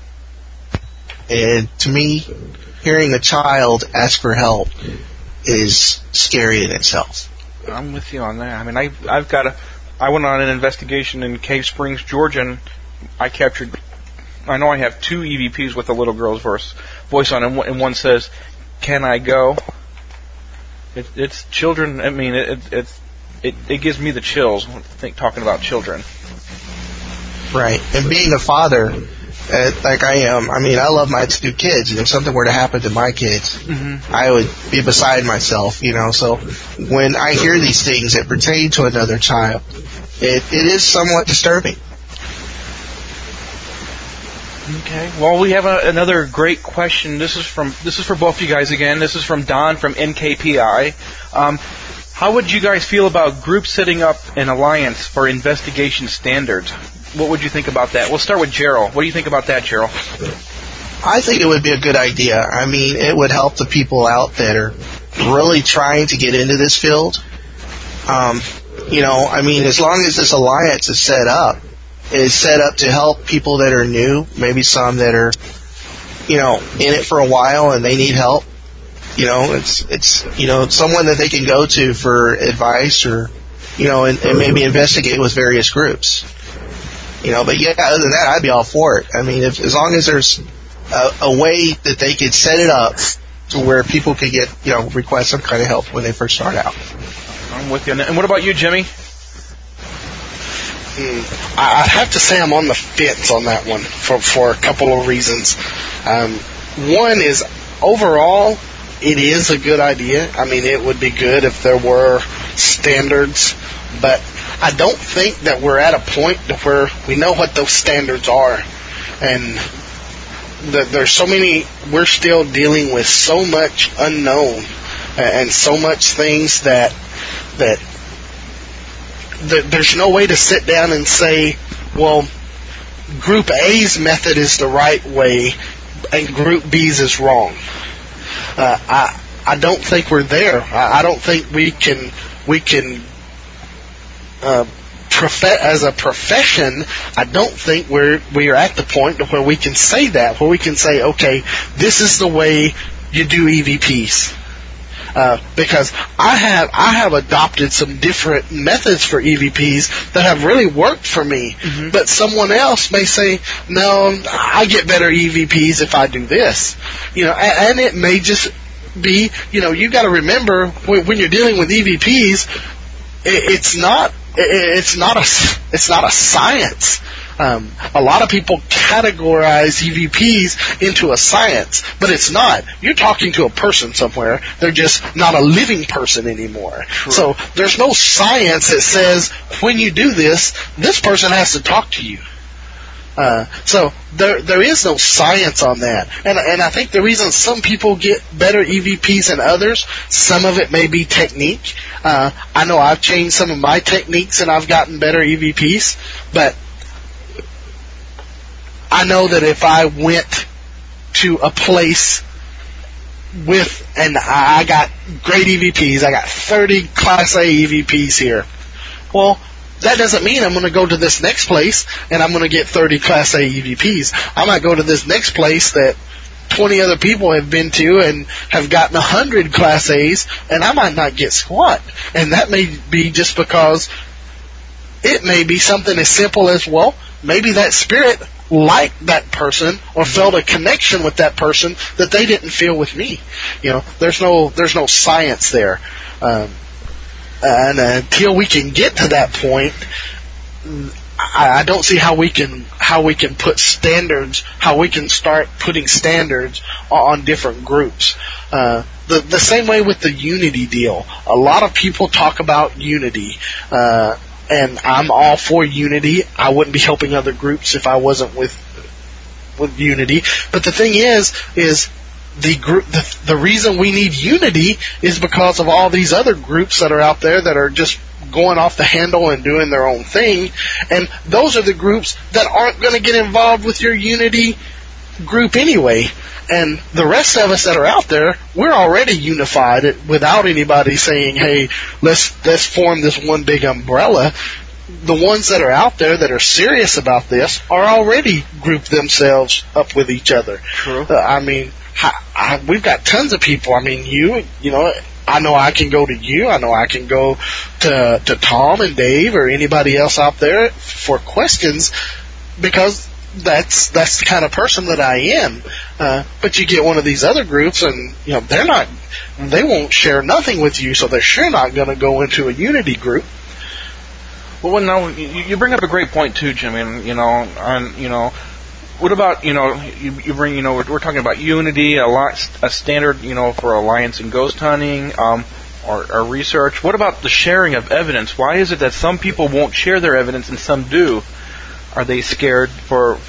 And to me, hearing a child ask for help is scary in itself. I'm with you on that. I mean, I went on an investigation in Cave Springs, Georgia, and I know I have 2 EVPs with a little girl's voice on it, and one says, "Can I go?" It's children. I mean, it gives me the chills talking about children. Right. And being a father, like I am, I mean, I love my 2 kids, and if something were to happen to my kids, mm-hmm. I would be beside myself, So when I hear these things that pertain to another child, it is somewhat disturbing. Okay. Well, we have another great question. This is for both of you guys again. This is from Don from NKPI. How would you guys feel about groups setting up an alliance for investigation standards? What would you think about that? We'll start with Gerald. What do you think about that, Gerald? I think it would be a good idea. I mean, it would help the people out that are really trying to get into this field. I mean, as long as this alliance is set up to help people that are new, maybe some that are, in it for a while and they need help. It's someone that they can go to for advice or, and maybe investigate with various groups. But yeah, other than that, I'd be all for it. I mean, as long as there's a way that they could set it up to where people could get, request some kind of help when they first start out. I'm with you. And what about you, Jimmy? I'd have to say I'm on the fence on that one for a couple of reasons. One is, overall, it is a good idea. I mean, it would be good if there were standards, but I don't think that we're at a point where we know what those standards are. And there's so many, we're still dealing with so much unknown and so much things that there's no way to sit down and say, well, Group A's method is the right way and Group B's is wrong. I don't think we're there. I don't think we can as a profession, I don't think we are at the point where we can say that, where we can say, okay, this is the way you do EVPs. Because I have adopted some different methods for EVPs that have really worked for me. Mm-hmm. But someone else may say, no, I get better EVPs if I do this. And it may just be, you got to remember when you're dealing with EVPs, it's not a science. A lot of people categorize EVPs into a science, but it's not. You're talking to a person somewhere. They're just not a living person anymore. True. So there's no science that says when you do this person has to talk to you. So there is no science on that. And I think the reason some people get better EVPs than others, some of it may be technique. I know I've changed some of my techniques and I've gotten better EVPs, but I know that if I went to a place and I got great EVPs, I got 30 Class A EVPs here, well, that doesn't mean I'm going to go to this next place and I'm going to get 30 Class A EVPs. I might go to this next place that 20 other people have been to and have gotten 100 Class A's, and I might not get squat. And that may be just because it may be something as simple as, well, maybe that spirit liked that person or felt a connection with that person that they didn't feel with me. There's no science there. And until we can get to that point, I don't see how we can put standards, how we can start putting standards on different groups. The same way with the unity deal. A lot of people talk about unity, and I'm all for unity. I wouldn't be helping other groups if I wasn't with unity. But the thing is the reason we need unity is because of all these other groups that are out there that are just going off the handle and doing their own thing. And those are the groups that aren't going to get involved with your unity group anyway. And the rest of us that are out there, we're already unified without anybody saying, hey, let's form this one big umbrella. The ones that are out there that are serious about this are already grouped themselves up with each other. True. We've got tons of people. I mean, I know I can go to you. I know I can go to Tom and Dave or anybody else out there for questions because that's the kind of person that I am. But you get one of these other groups and, they won't share nothing with you, so they're sure not going to go into a unity group. Well, now you bring up a great point too, Jimmy. What about, you bring, we're talking about unity, a standard, for alliance and ghost hunting, or research. What about the sharing of evidence? Why is it that some people won't share their evidence and some do? Are they scared for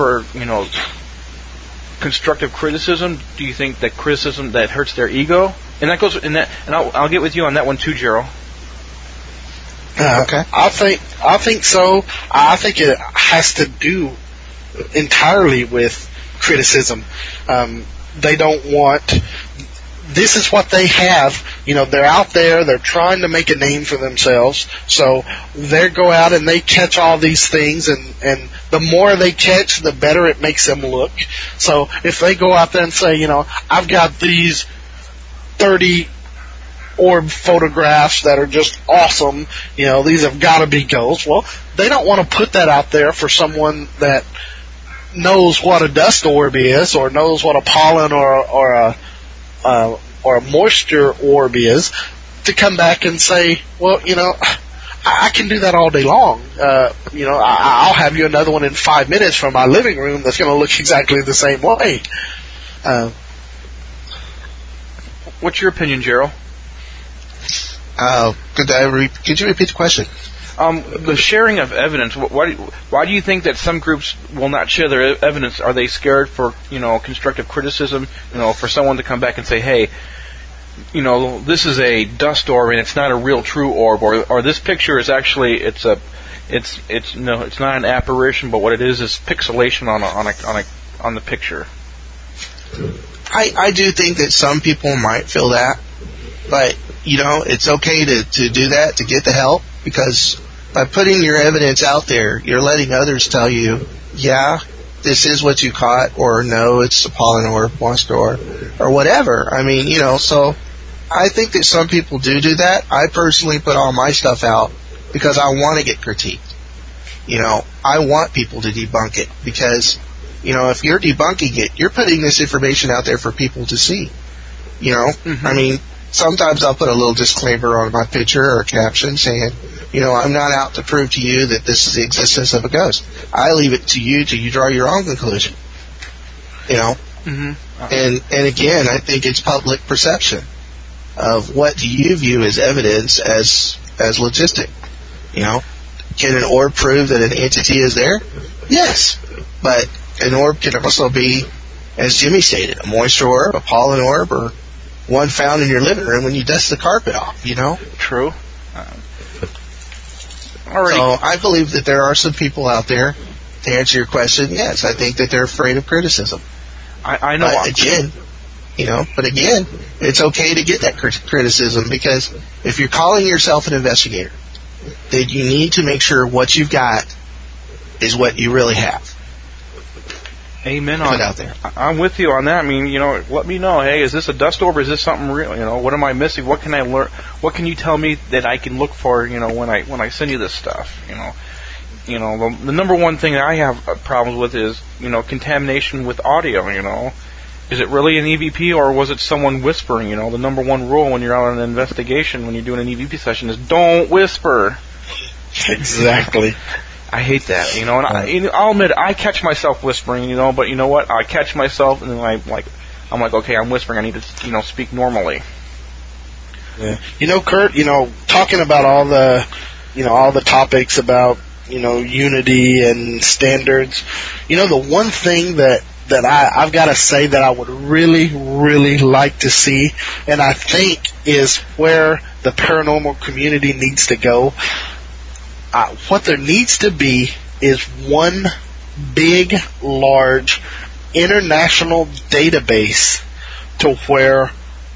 constructive criticism? Do you think that criticism that hurts their ego? And that goes in that, and I'll get with you on that one too, Gerald. Okay. I think so. I think it has to do entirely with criticism. They don't want. This is what they have. They're out there. They're trying to make a name for themselves. So they go out and they catch all these things, and the more they catch, the better it makes them look. So if they go out there and say, I've got these 30 orb photographs that are just awesome, these have got to be ghosts. Well, they don't want to put that out there for someone that knows what a dust orb is, or knows what a pollen or a moisture orb is, to come back and say, well, I can do that all day long. I'll have you another one in 5 minutes from my living room that's going to look exactly the same way. What's your opinion, Gerald? Could you repeat the question? The sharing of evidence. Why do you think that some groups will not share their evidence? Are they scared for constructive criticism? For someone to come back and say, hey, this is a dust orb and it's not a real true orb, or this picture is actually it's not an apparition, but what it is pixelation on the picture. I do think that some people might feel that, but it's okay to do that, to get the help, because by putting your evidence out there, you're letting others tell you, yeah, this is what you caught, or no, it's a pollen orb, monster orb, or whatever. I mean, so I think that some people do that. I personally put all my stuff out because I want to get critiqued. I want people to debunk it, because, if you're debunking it, you're putting this information out there for people to see. I mean, sometimes I'll put a little disclaimer on my picture or a caption saying, I'm not out to prove to you that this is the existence of a ghost. I leave it to you to draw your own conclusion. And again, I think it's public perception of what do you view as evidence as logistic. Can an orb prove that an entity is there? Yes. But an orb can also be, as Jimmy stated, a moisture orb, a pollen orb, or one found in your living room when you dust the carpet off, True. So I believe that there are some people out there, to answer your question, yes, I think that they're afraid of criticism. I know. But again, it's okay to get that criticism, because if you're calling yourself an investigator, then you need to make sure what you've got is what you really have. Amen. Out there. I'm with you on that. I mean, let me know. Hey, is this a dust orb? Or is this something real? What am I missing? What can I learn? What can you tell me that I can look for? When I send you this stuff. The number one thing that I have problems with is contamination with audio. Is it really an EVP, or was it someone whispering? The number one rule when you're out on an investigation, when you're doing an EVP session, is don't whisper. Exactly. I hate that, and I'll admit I catch myself whispering, but you know what? I catch myself, and then I'm like, okay, I'm whispering. I need to, speak normally. Yeah. Kurt, talking about all the topics about, unity and standards, the one thing that I've got to say that I would really, really like to see, and I think is where the paranormal community needs to go. What there needs to be is one big, large, international database to where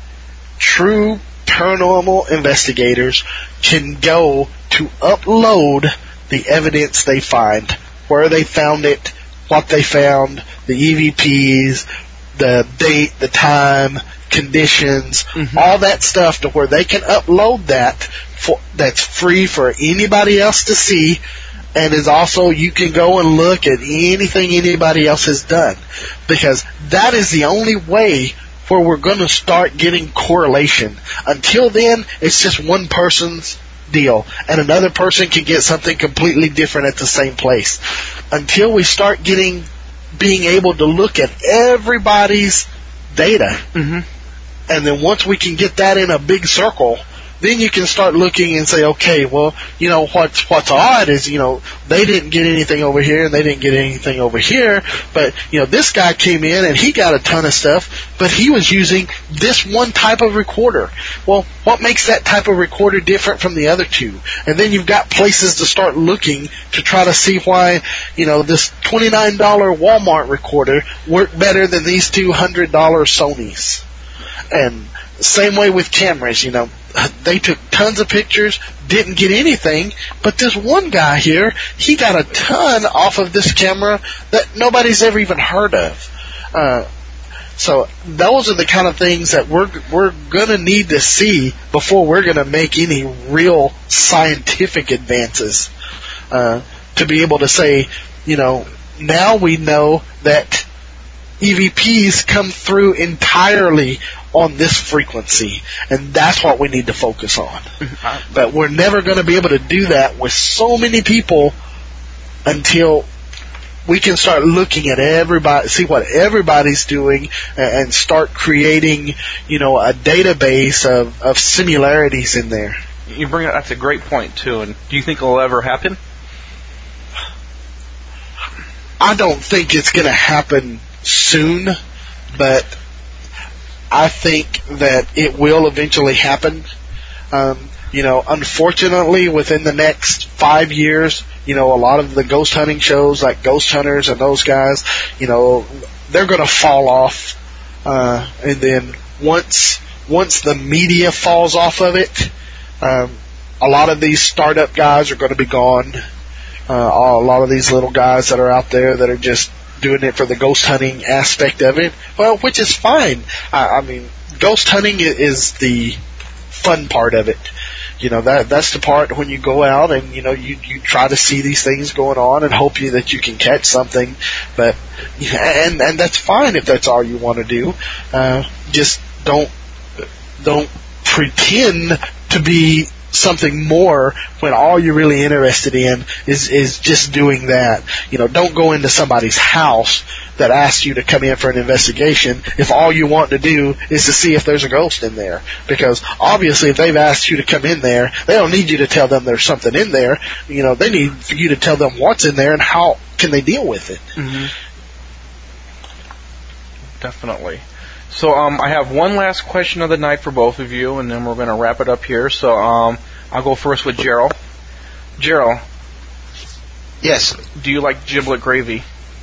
true paranormal investigators can go to upload the evidence they find, where they found it, what they found, the EVPs, the date, the time, conditions, all that stuff, to where they can upload that that's free for anybody else to see, and is also, you can go and look at anything anybody else has done, because that is the only way where we're going to start getting correlation. Until then, it's just one person's deal, and another person can get something completely different at the same place. Until we start being able to look at everybody's data, and then once we can get that in a big circle, then you can start looking and say, okay, well, what's odd is, they didn't get anything over here and they didn't get anything over here, but, this guy came in and he got a ton of stuff, but he was using this one type of recorder. Well, what makes that type of recorder different from the other two? And then you've got places to start looking to try to see why, this $29 Walmart recorder worked better than these $200 Sonys. And same way with cameras, they took tons of pictures, didn't get anything, but this one guy here, he got a ton off of this camera that nobody's ever even heard of. So those are the kind of things that we're going to need to see before we're going to make any real scientific advances, to be able to say, now we know that EVPs come through entirely on this frequency, and that's what we need to focus on. But we're never going to be able to do that with so many people until we can start looking at everybody, see what everybody's doing, and start creating, a database of similarities in there. You bring up, that's a great point too. And do you think it'll ever happen? I don't think it's going to happen soon, but I think that it will eventually happen. Unfortunately, within the next 5 years, a lot of the ghost hunting shows like Ghost Hunters and those guys, they're going to fall off. And then once the media falls off of it, a lot of these startup guys are going to be gone. A lot of these little guys that are out there that are just doing it for the ghost hunting aspect of it, well, which is fine. I mean, ghost hunting is the fun part of it. That's the part when you go out and, you try to see these things going on and hope that you can catch something. But, and that's fine if that's all you want to do. Just don't pretend to be something more when all you're really interested in is just doing that. Don't go into somebody's house that asks you to come in for an investigation if all you want to do is to see if there's a ghost in there. Because obviously if they've asked you to come in there, they don't need you to tell them there's something in there. They need for you to tell them what's in there and how can they deal with it. Mm-hmm. Definitely. So I have one last question of the night for both of you, and then we're going to wrap it up here. So I'll go first with Gerald. Gerald. Yes. Do you like giblet gravy?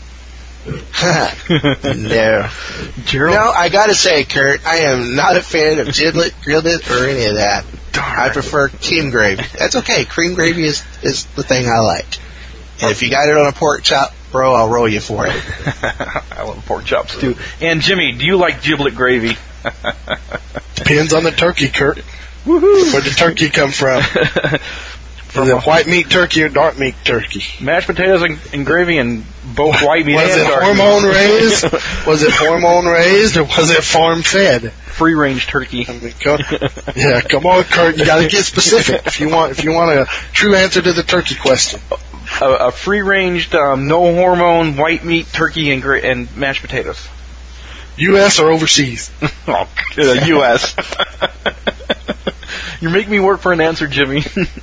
No. Gerald? No, I got to say, Kurt, I am not a fan of giblet, grilled it, or any of that. Darn. I prefer cream gravy. That's okay. Cream gravy is the thing I like. And if you got it on a pork chop, bro, I'll roll you for it. I love pork chops, too. And Jimmy, do you like giblet gravy? Depends on the turkey, Kurt. Woohoo! Where'd the turkey come from? Is it white meat turkey or dark meat turkey? Mashed potatoes and gravy and both white meat and dark meat. Hormone raised? Was it hormone raised or was it farm fed? Free range turkey. Come on, Kurt. You got to get specific if you want a true answer to the turkey question. A free ranged, no hormone white meat turkey and mashed potatoes. U.S. or overseas? U.S. You're making me work for an answer, Jimmy.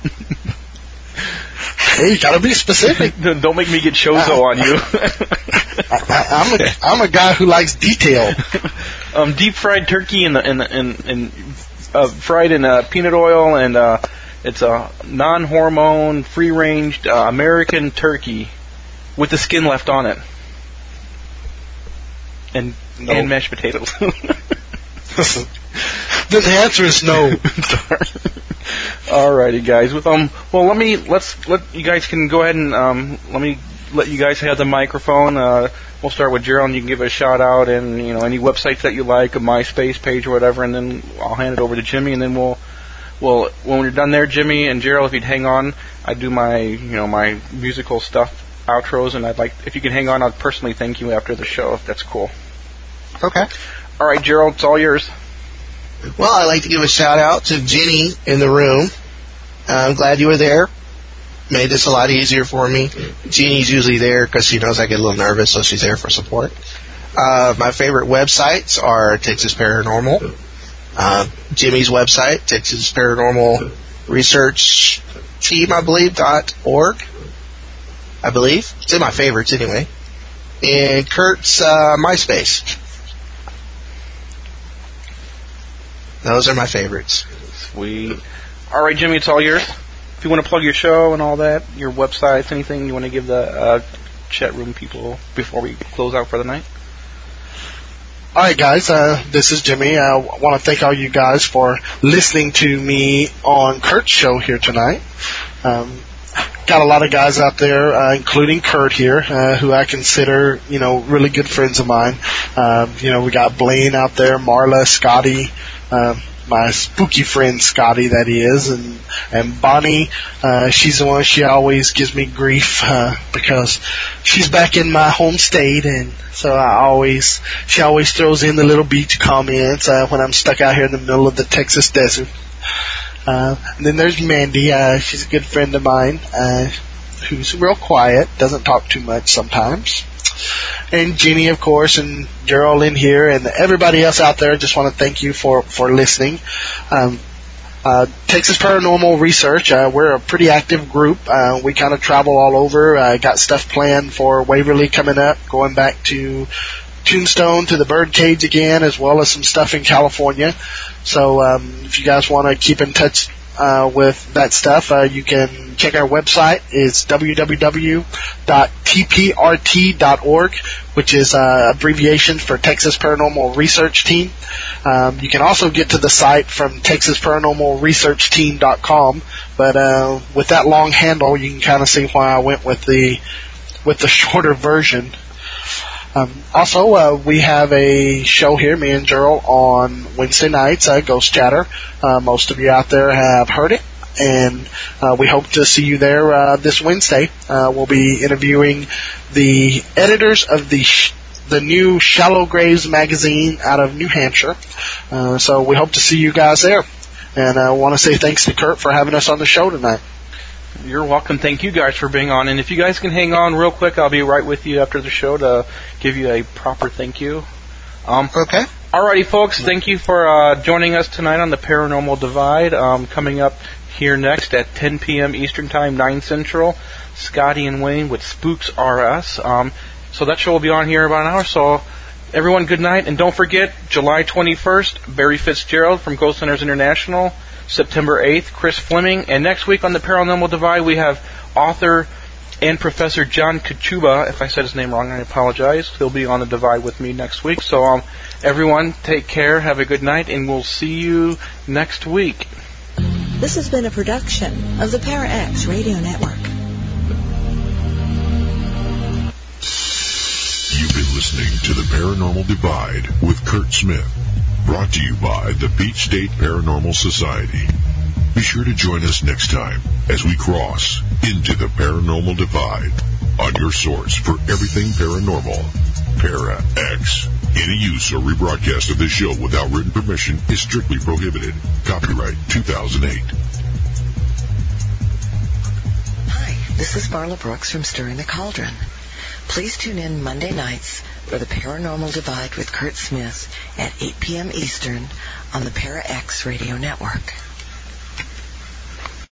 Hey, you gotta be specific. Don't make me get chozo on you. I'm a guy who likes detail. Deep fried turkey and fried in peanut oil, and it's a non-hormone, free-ranged American turkey with the skin left on it, and mashed potatoes. Then the answer is no. Alrighty, guys. Let you guys can go ahead and let you guys have the microphone. We'll start with Gerald, and you can give a shout out and any websites that you like, a MySpace page or whatever, and then I'll hand it over to Jimmy, and then we'll when we're done there, Jimmy and Gerald, if you'd hang on, I do my my musical stuff, outros, and I'd like if you could hang on, I'd personally thank you after the show if that's cool. Okay. All right, Gerald, it's all yours. Well, I'd like to give a shout out to Jenny in the room. I'm glad you were there. Made this a lot easier for me. Jeannie's usually there because she knows I get a little nervous, so she's there for support. My favorite websites are Texas Paranormal, Jimmy's website, Texas Paranormal Research Team, I believe, .org. I believe. It's in my favorites anyway. And Kurt's MySpace. Those are my favorites. Sweet. All right, Jimmy, it's all yours. If you want to plug your show and all that, your websites, anything you want to give the chat room people before we close out for the night? All right, guys, this is Jimmy. I want to thank all you guys for listening to me on Kurt's show here tonight. Got a lot of guys out there, including Kurt here, who I consider, really good friends of mine. We got Blaine out there, Marla, Scotty, my spooky friend Scotty, that is, and Bonnie. She's the one. She always gives me grief because she's back in my home state, and so she always throws in the little beach comments when I'm stuck out here in the middle of the Texas desert. And then there's Mandy. She's a good friend of mine. who's real quiet, doesn't talk too much sometimes. And Jeannie, of course, and Gerald in here, and everybody else out there. Just want to thank you for listening. Texas Paranormal Research, we're a pretty active group. We kind of travel all over. Got stuff planned for Waverly coming up, going back to Tombstone, to the Birdcage again, as well as some stuff in California. So if you guys want to keep in touch with that stuff, you can check our website. It's www.tprt.org, which is abbreviation for Texas Paranormal Research Team. You can also get to the site from TexasParanormalResearchTeam.com, but with that long handle, you can kind of see why I went with the shorter version. Also, we have a show here, me and Gerald, on Wednesday nights, Ghost Chatter. Most of you out there have heard it, and we hope to see you there this Wednesday. We'll be interviewing the editors of the new Shallow Graves magazine out of New Hampshire. So we hope to see you guys there. And I want to say thanks to Kurt for having us on the show tonight. You're welcome. Thank you guys for being on. And if you guys can hang on real quick, I'll be right with you after the show to give you a proper thank you. Okay. Alrighty, folks. Thank you for joining us tonight on the Paranormal Divide. Coming up here next at 10 p.m. Eastern Time, 9 Central, Scotty and Wayne with Spooks RS. So that show will be on here in about an hour. So everyone, good night. And don't forget, July 21st, Barry Fitzgerald from Ghost Hunters International. September 8th, Chris Fleming. And next week on the Paranormal Divide, we have author and Professor John Kachuba. If I said his name wrong, I apologize. He'll be on the Divide with me next week. So, everyone, take care, have a good night, and we'll see you next week. This has been a production of the Para-X Radio Network. You've been listening to the Paranormal Divide with Kurt Smith. Brought to you by the Peach State Paranormal Society. Be sure to join us next time as we cross into the Paranormal Divide on your source for everything paranormal, Para-X. Any use or rebroadcast of this show without written permission is strictly prohibited. Copyright 2008. Hi, this is Marla Brooks from Stirring the Cauldron. Please tune in Monday nights for the Paranormal Divide with Kurt Smith at 8 p.m. Eastern on the Para-X Radio Network.